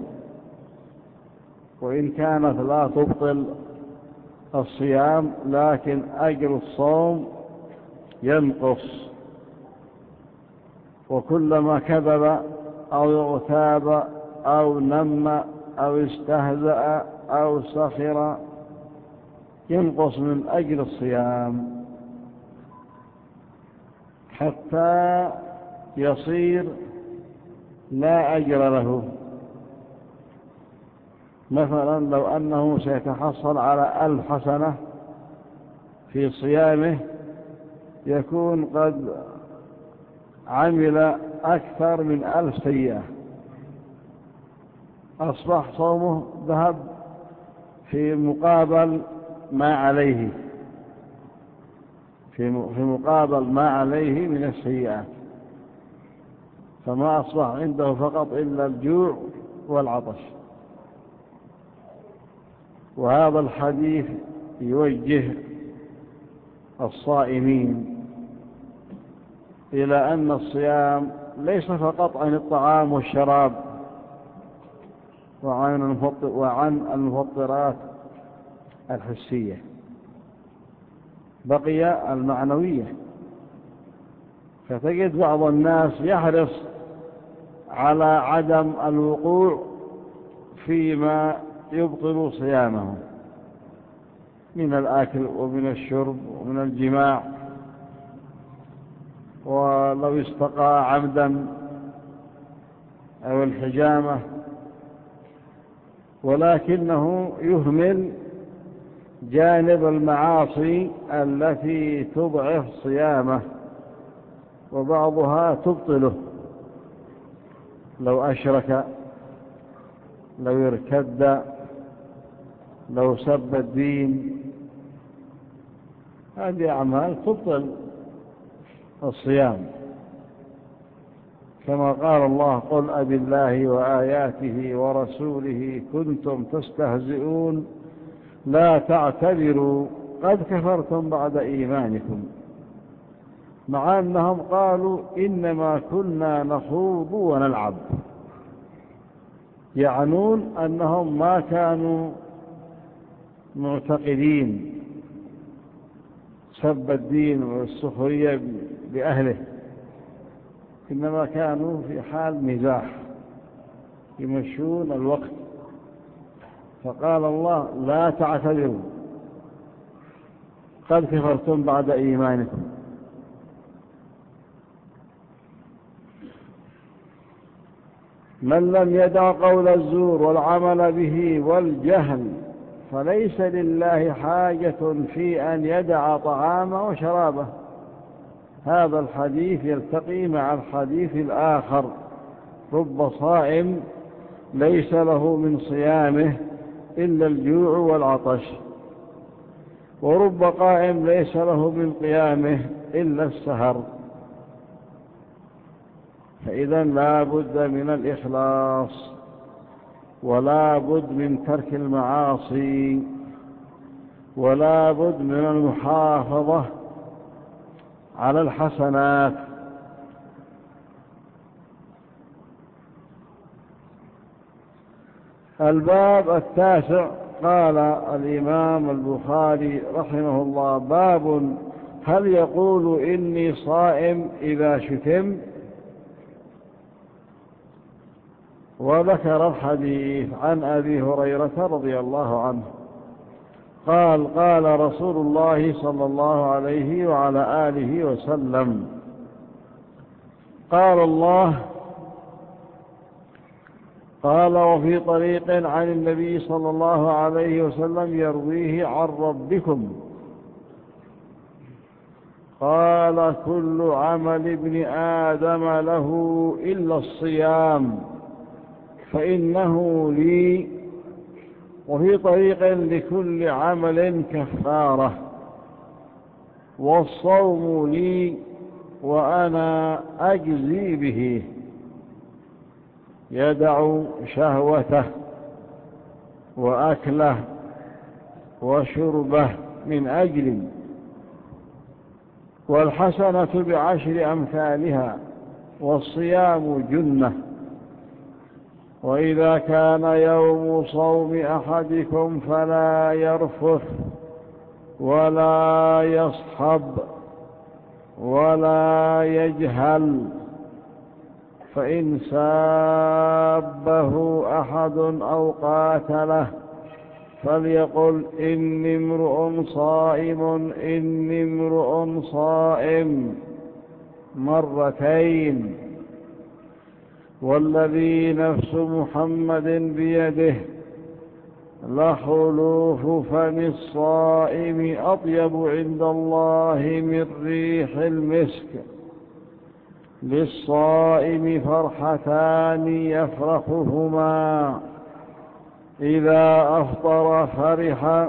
وإن كانت لا تبطل الصيام لكن أجر الصوم ينقص. وكلما كذب أو اغتاب أو نم أو استهزأ أو سخر ينقص من أجر الصيام حتى يصير لا أجر له. مثلا لو أنه سيتحصل على ألف حسنة في صيامه يكون قد عمل أكثر من ألف سيئة، أصبح صومه ذهب في مقابل ما عليه في مقابل ما عليه من السيئات، فما أصبح عنده فقط إلا الجوع والعطش. وهذا الحديث يوجه الصائمين إلى أن الصيام ليس فقط عن الطعام والشراب وعن المفطرات الحسية، بقي المعنوية. فتجد بعض الناس يحرص على عدم الوقوع فيما يبطل صيامه من الأكل ومن الشرب ومن الجماع، ولو استقى عمدا أو الحجامة، ولكنه يهمل جانب المعاصي التي تضعف صيامه، وبعضها تبطله، لو أشرك، لو ارتد، لو سب الدين، هذه أعمال تبطل الصيام، كما قال الله: قل أبي الله وآياته ورسوله كنتم تستهزئون لا تعتذروا قد كفرتم بعد إيمانكم، مع أنهم قالوا إنما كنا نخوض ونلعب، يعنون أنهم ما كانوا معتقدين سب الدين والسخرية بأهله، إنما كانوا في حال مزاح يمشون الوقت. فقال الله: لا تعتذروا قد كفرتم بعد إيمانكم. من لم يدع قول الزور والعمل به والجهل فليس لله حاجة في أن يدع طعامه وشرابه. هذا الحديث يلتقي مع الحديث الآخر: رب صائم ليس له من صيامه إلا الجوع والعطش، ورب قائم ليس له من قيامه إلا السهر. فإذا لا بد من الإخلاص، ولا بد من ترك المعاصي، ولا بد من المحافظة على الحسنات. الباب التاسع، قال الإمام البخاري رحمه الله: باب هل يقول إني صائم إذا شتم؟ وذكر الحديث عن أبي هريرة رضي الله عنه قال: قال رسول الله صلى الله عليه وعلى آله وسلم: قال الله قال وفي طريق عن النبي صلى الله عليه وسلم يرويه عن ربكم قال: كل عمل ابن آدم له إلا الصيام فإنه لي، وفي طريق لكل عمل كفارة، والصوم لي وأنا أجزي به. يدع شهوته وأكله وشربه من أجلي، والحسنة بعشر أمثالها، والصيام جنة. وإذا كان يوم صوم أحدكم فلا يرفث ولا يصحب ولا يجهل، فإن سابه أحد أو قاتله فليقل إني امرؤ صائم إني امرؤ صائم مرتين، والذي نفس محمد بيده لخلوف فم الصائم أطيب عند الله من ريح المسك. للصائم فرحتان يفرحهما: إذا أفطر فرح،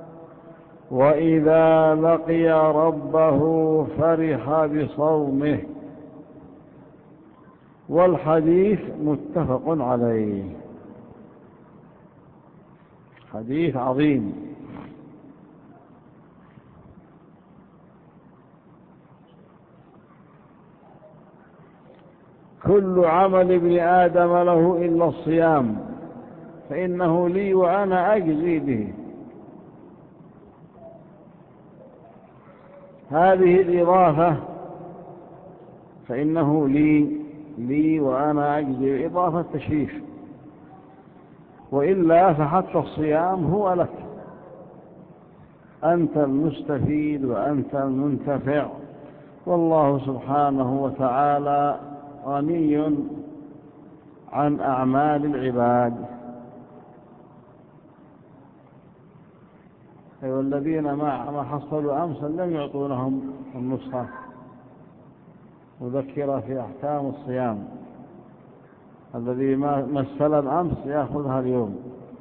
وإذا لقي ربه فرح بصومه. والحديث متفق عليه، حديث عظيم. كل عمل ابن آدم له إلا الصيام فإنه لي وأنا أجزي به. هذه الإضافة فإنه لي لي وأنا أجزي إضافة تشريف، وإلا فحتى الصيام هو لك، أنت المستفيد وأنت المنتفع، والله سبحانه وتعالى غني عن أعمال العباد. والذين ما حصلوا أمسا لم يعطونهم النسخة مذكرة في أحكام الصيام، الذي ما استلم أمس يأخذها اليوم.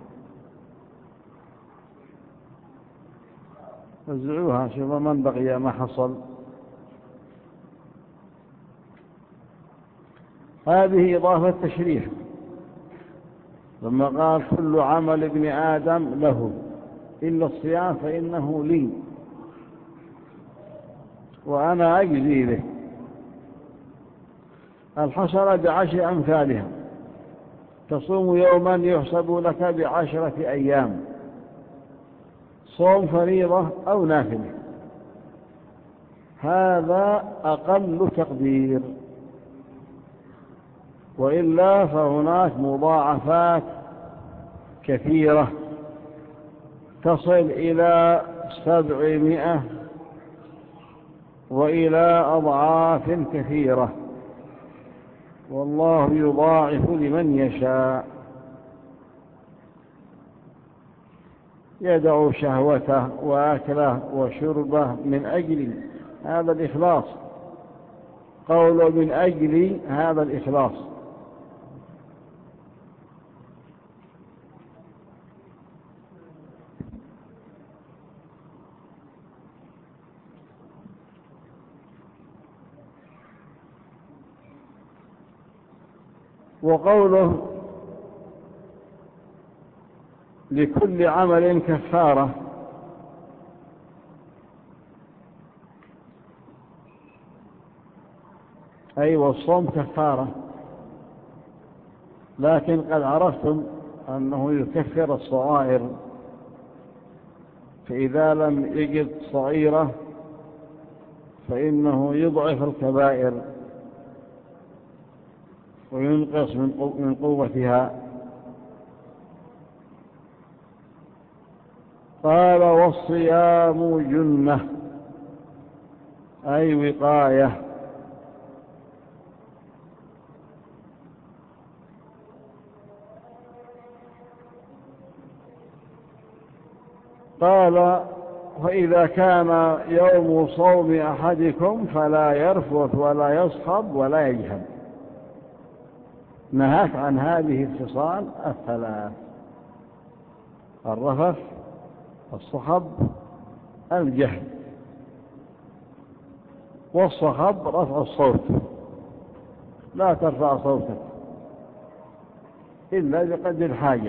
وزعوها شوف من بقي ما حصل. هذه إضافة تشريف، لما قال كل عمل ابن آدم له إلا الصيام فإنه لي وأنا أجزي به. الحسنة بعشر أمثالها، تصوم يوما يحسب لك بعشرة أيام، صوم فريضة أو نافلة، هذا أقل تقدير، وإلا فهناك مضاعفات كثيرة تصل إلى سبعمائة وإلى أضعاف كثيرة، والله يضاعف لمن يشاء. يدع شهوته وأكله وشربه من أجل هذا الإخلاص، قوله من أجل هذا الإخلاص. وقوله لكل عمل كفارة، أي والصوم كفارة، لكن قد عرفتم أنه يكفر الصغائر، فإذا لم يجد صغيرة فإنه يضعف الكبائر وينقص من قوتها. قال والصيام جنة، أي وقاية. قال فإذا كان يوم صوم أحدكم فلا يرفث ولا يصخب ولا يجهل، نهاك عن هذه الخصال الثلاث: الرفث، الصخب، الجهل. والصخب رفع الصوت، لا ترفع صوتك إلا بقدر الحاجة،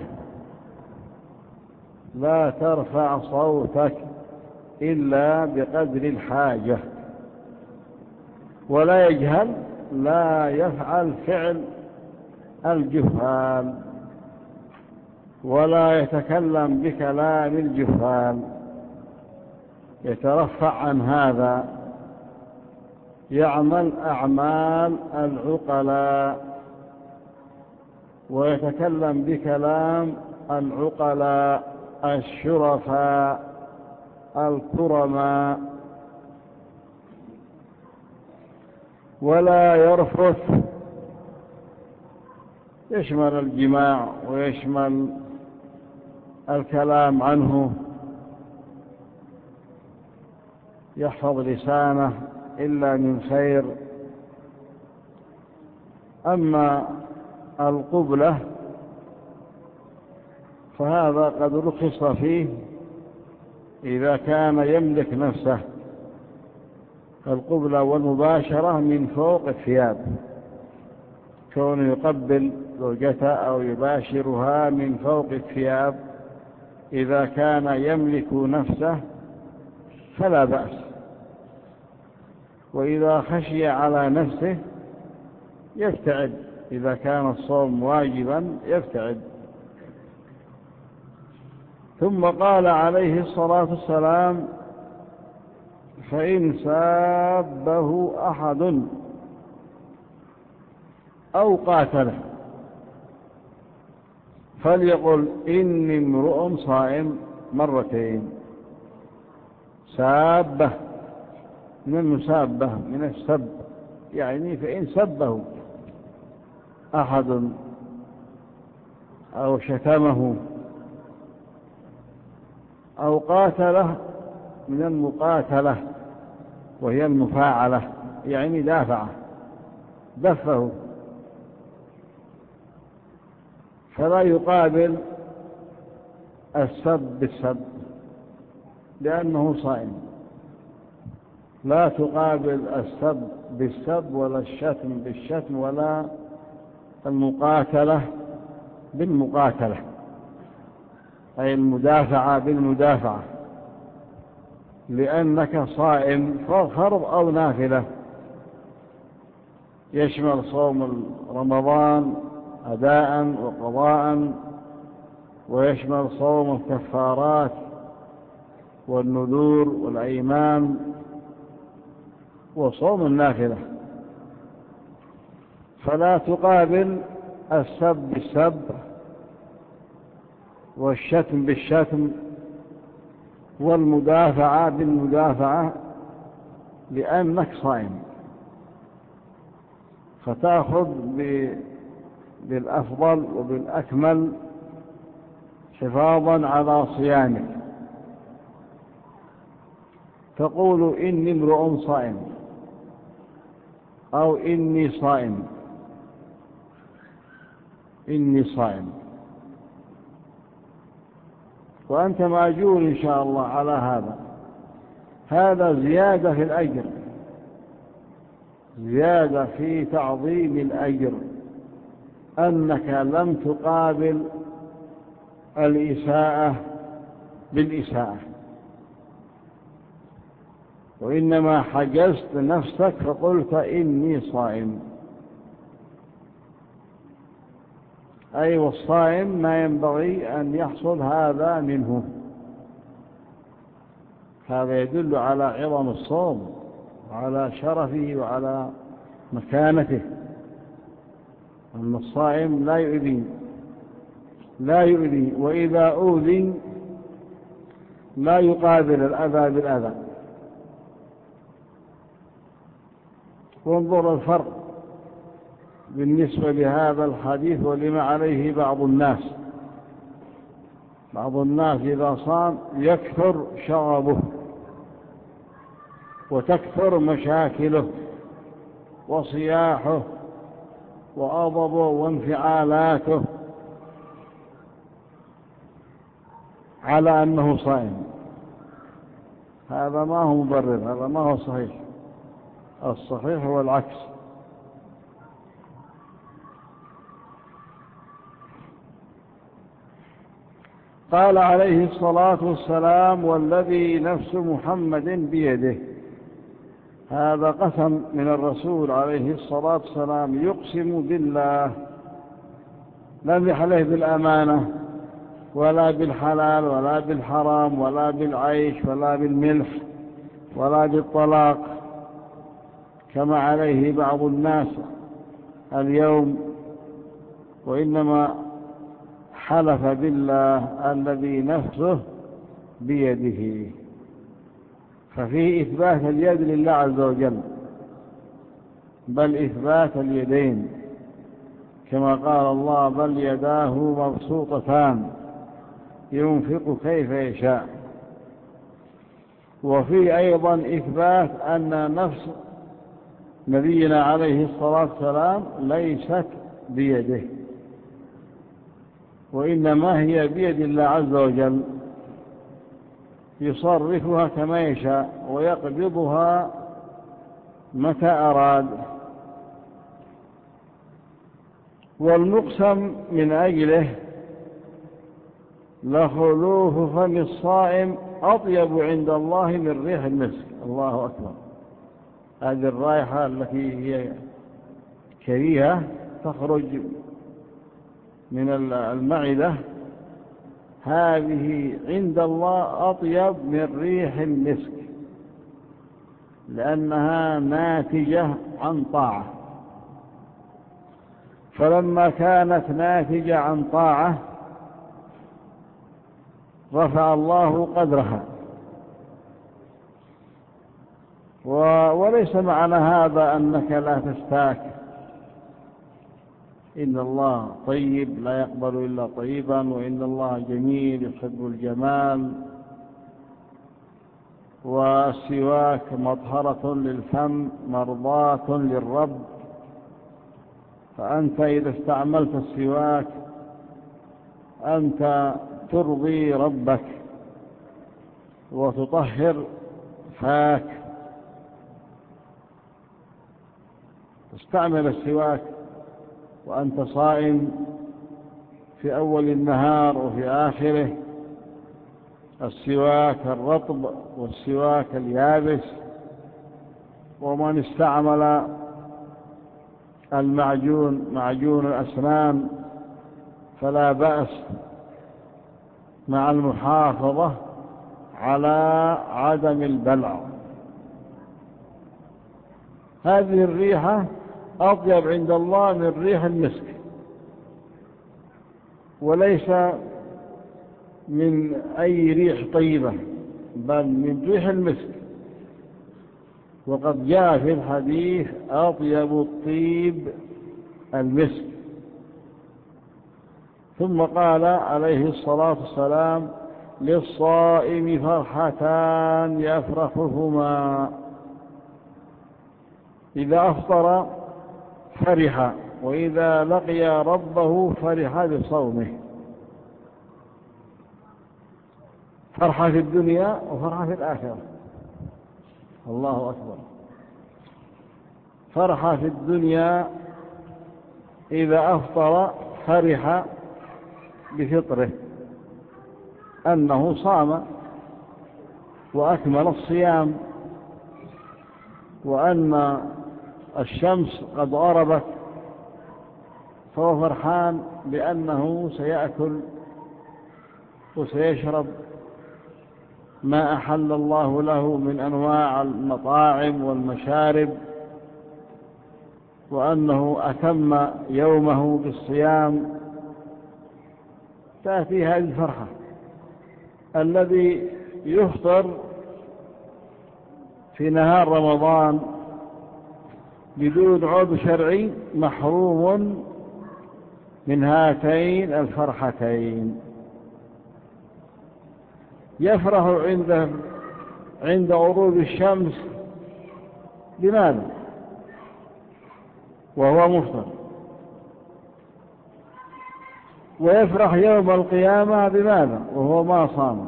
لا ترفع صوتك إلا بقدر الحاجة. ولا يجهل، لا يفعل فعل الجهال، ولا يتكلم بكلام الجهال، يترفع عن هذا، يعمل أعمال العقلاء ويتكلم بكلام العقلاء الشرفاء الكرماء. ولا يرفث، يشمل الجماع ويشمل الكلام عنه، يحفظ لسانه إلا من خير. أما القبلة فهذا قد رخص فيه إذا كان يملك نفسه، القبلة والمباشرة من فوق الثياب، كونه يقبل زوجته أو يباشرها من فوق الثياب، إذا كان يملك نفسه فلا بأس، وإذا خشي على نفسه يبتعد، إذا كان الصوم واجبا يبتعد. ثم قال عليه الصلاة والسلام: فإن سابه أحد أو قاتله فليقل إني امرؤ صائم مرتين. سابه من المسابة من السب، يعني فإن سبه أحد أو شتمه أو قاتله من المقاتلة وهي المفاعلة، يعني دافعه دفه، فلا يقابل السب بالسب لأنه صائم. لا تقابل السب بالسب ولا الشتم بالشتم ولا المقاتلة بالمقاتلة، أي المدافعة بالمدافعة، لأنك صائم فرض أو نافلة، يشمل صوم رمضان أداء وقضاء، ويشمل صوم الكفارات والنذور والأيمان وصوم النافلة. فلا تقابل السب بالسب والشتم بالشتم والمدافعة بالمدافعة لأنك صائم، فتأخذ بالأفضل وبالأكمل حفاظا على صيامك. تقول إني امرؤ صائم أو إني صائم، إني صائم، وأنت مأجور إن شاء الله على هذا. هذا زيادة في الأجر، زيادة في تعظيم الأجر، أنك لم تقابل الإساءة بالإساءة، وإنما حجزت نفسك فقلت إني صائم. أي والصائم ما ينبغي أن يحصل هذا منه. هذا يدل على عظم الصوم وعلى شرفه وعلى مكانته، أن الصائم لا يؤذي لا يؤذي وإذا أوذي لا يقابل الأذى بالأذى. وانظر الفرق بالنسبة لهذا الحديث ولما عليه بعض الناس. بعض الناس إذا صام يكثر شغبه وتكثر مشاكله وصياحه وغضبه وانفعالاته على أنه صائم. هذا ما هو مبرر، هذا ما هو صحيح. الصحيح هو العكس. قال عليه الصلاة والسلام: والذي نفس محمد بيده. هذا قسم من الرسول عليه الصلاة والسلام، يقسم بالله، لم يحلف بالأمانة ولا بالحلال ولا بالحرام ولا بالعيش ولا بالملح ولا بالطلاق كما عليه بعض الناس اليوم، وإنما حلف بالله الذي نفسه بيده. ففيه إثبات اليد لله عز وجل، بل إثبات اليدين، كما قال الله: بل يداه مبسوطتان ينفق كيف يشاء. وفي أيضا إثبات أن نفس نبينا عليه الصلاة والسلام ليست بيده، وإنما هي بيد الله عز وجل، يصرفها كما يشاء ويقبضها متى أراد. والمقسم من أجله: لخلوف فم الصائم أطيب عند الله من ريح المسك. الله أكبر. هذه الرائحة التي هي كريهة تخرج من المعدة، هذه عند الله أطيب من ريح المسك، لأنها ناتجة عن طاعة. فلما كانت ناتجة عن طاعة رفع الله قدرها. وليس معنى هذا أنك لا تستاك، إن الله طيب لا يقبل إلا طيبا، وإن الله جميل يحب الجمال، والسواك مطهرة للفم مرضاة للرب. فأنت إذا استعملت السواك أنت ترضي ربك وتطهر فاك. تستعمل السواك وأنت صائم في أول النهار وفي آخره، السواك الرطب والسواك اليابس. ومن استعمل المعجون معجون الأسنان فلا بأس مع المحافظة على عدم البلع. هذه الريحة أطيب عند الله من ريح المسك، وليس من أي ريح طيبة بل من ريح المسك. وقد جاء في الحديث أطيب الطيب المسك. ثم قال عليه الصلاة والسلام: للصائم فرحتان يفرحهما، إذا أفطر فرح، وإذا لقي ربه فرح بصومه. فرحة في الدنيا وفرحة في الآخرة. الله أكبر. فرحة في الدنيا إذا أفطر فرح بفطره، أنه صام وأكمل الصيام، وأن الشمس قد غربت، فهو فرحان بأنه سيأكل وسيشرب ما أحل الله له من أنواع المطاعم والمشارب، وأنه أتم يومه بالصيام. تأتي هذه الفرحة. الذي يفطر في نهار رمضان بدون عذر شرعي محروم من هاتين الفرحتين. يفرح عند عند غروب الشمس. لماذا؟ وهو مفطر. ويفرح يوم القيامة. بماذا؟ وهو ما صام.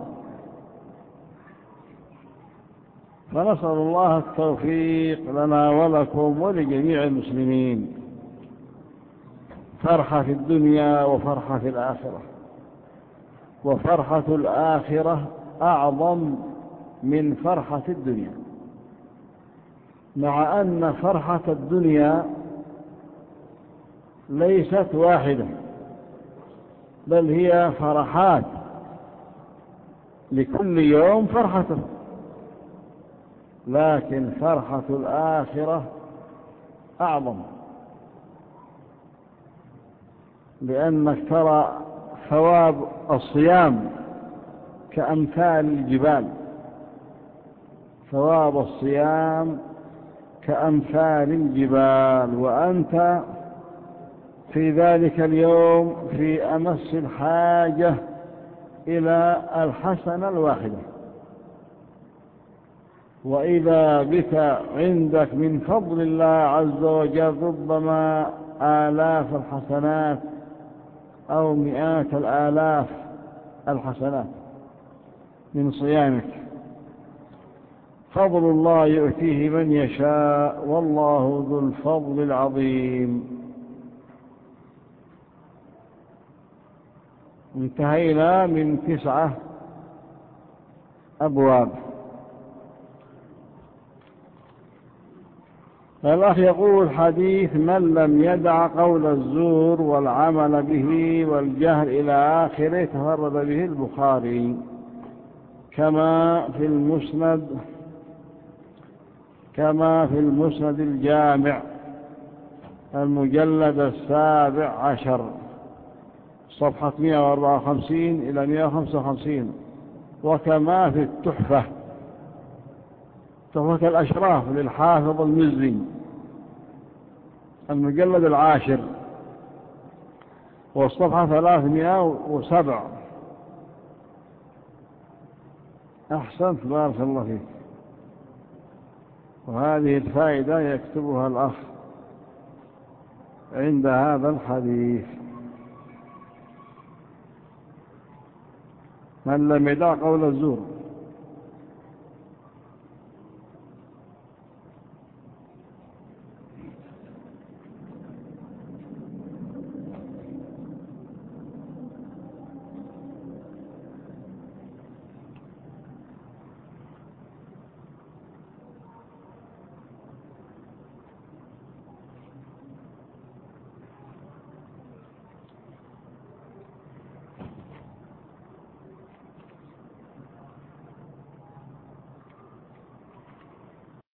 فنسأل الله التوفيق لنا ولكم ولجميع المسلمين. فرحة في الدنيا وفرحة في الآخرة، وفرحة الآخرة أعظم من فرحة الدنيا، مع أن فرحة الدنيا ليست واحدة، بل هي فرحات، لكل يوم فرحته. لكن فرحة الآخرة أعظم، لأنك ترى ثواب الصيام كأمثال الجبال. ثواب الصيام كأمثال الجبال، وأنت في ذلك اليوم في أمس الحاجة إلى الحسنة الواحدة. وإذا بك عندك من فضل الله عز وجل ربما آلاف الحسنات أو مئات الآلاف الحسنات من صيامك. فضل الله يؤتيه من يشاء، والله ذو الفضل العظيم. انتهينا من تسعة أبواب. الأخ يقول: حديث من لم يدع قول الزور والعمل به والجهل إلى آخره تفرد به البخاري، كما في المسند كما في المسند الجامع. المجلد السابع عشر، صفحة مئة وأربعة وخمسين إلى مئة وخمسة وخمسين. وكما في التحفة، تحفة الأشراف للحافظ المزي، المجلد العاشر والصفحة ثلاثمائة وسبعة. أحسنت، بارك الله فيك. وهذه الفائدة يكتبها الأخ عند هذا الحديث: من لم يدع قول الزور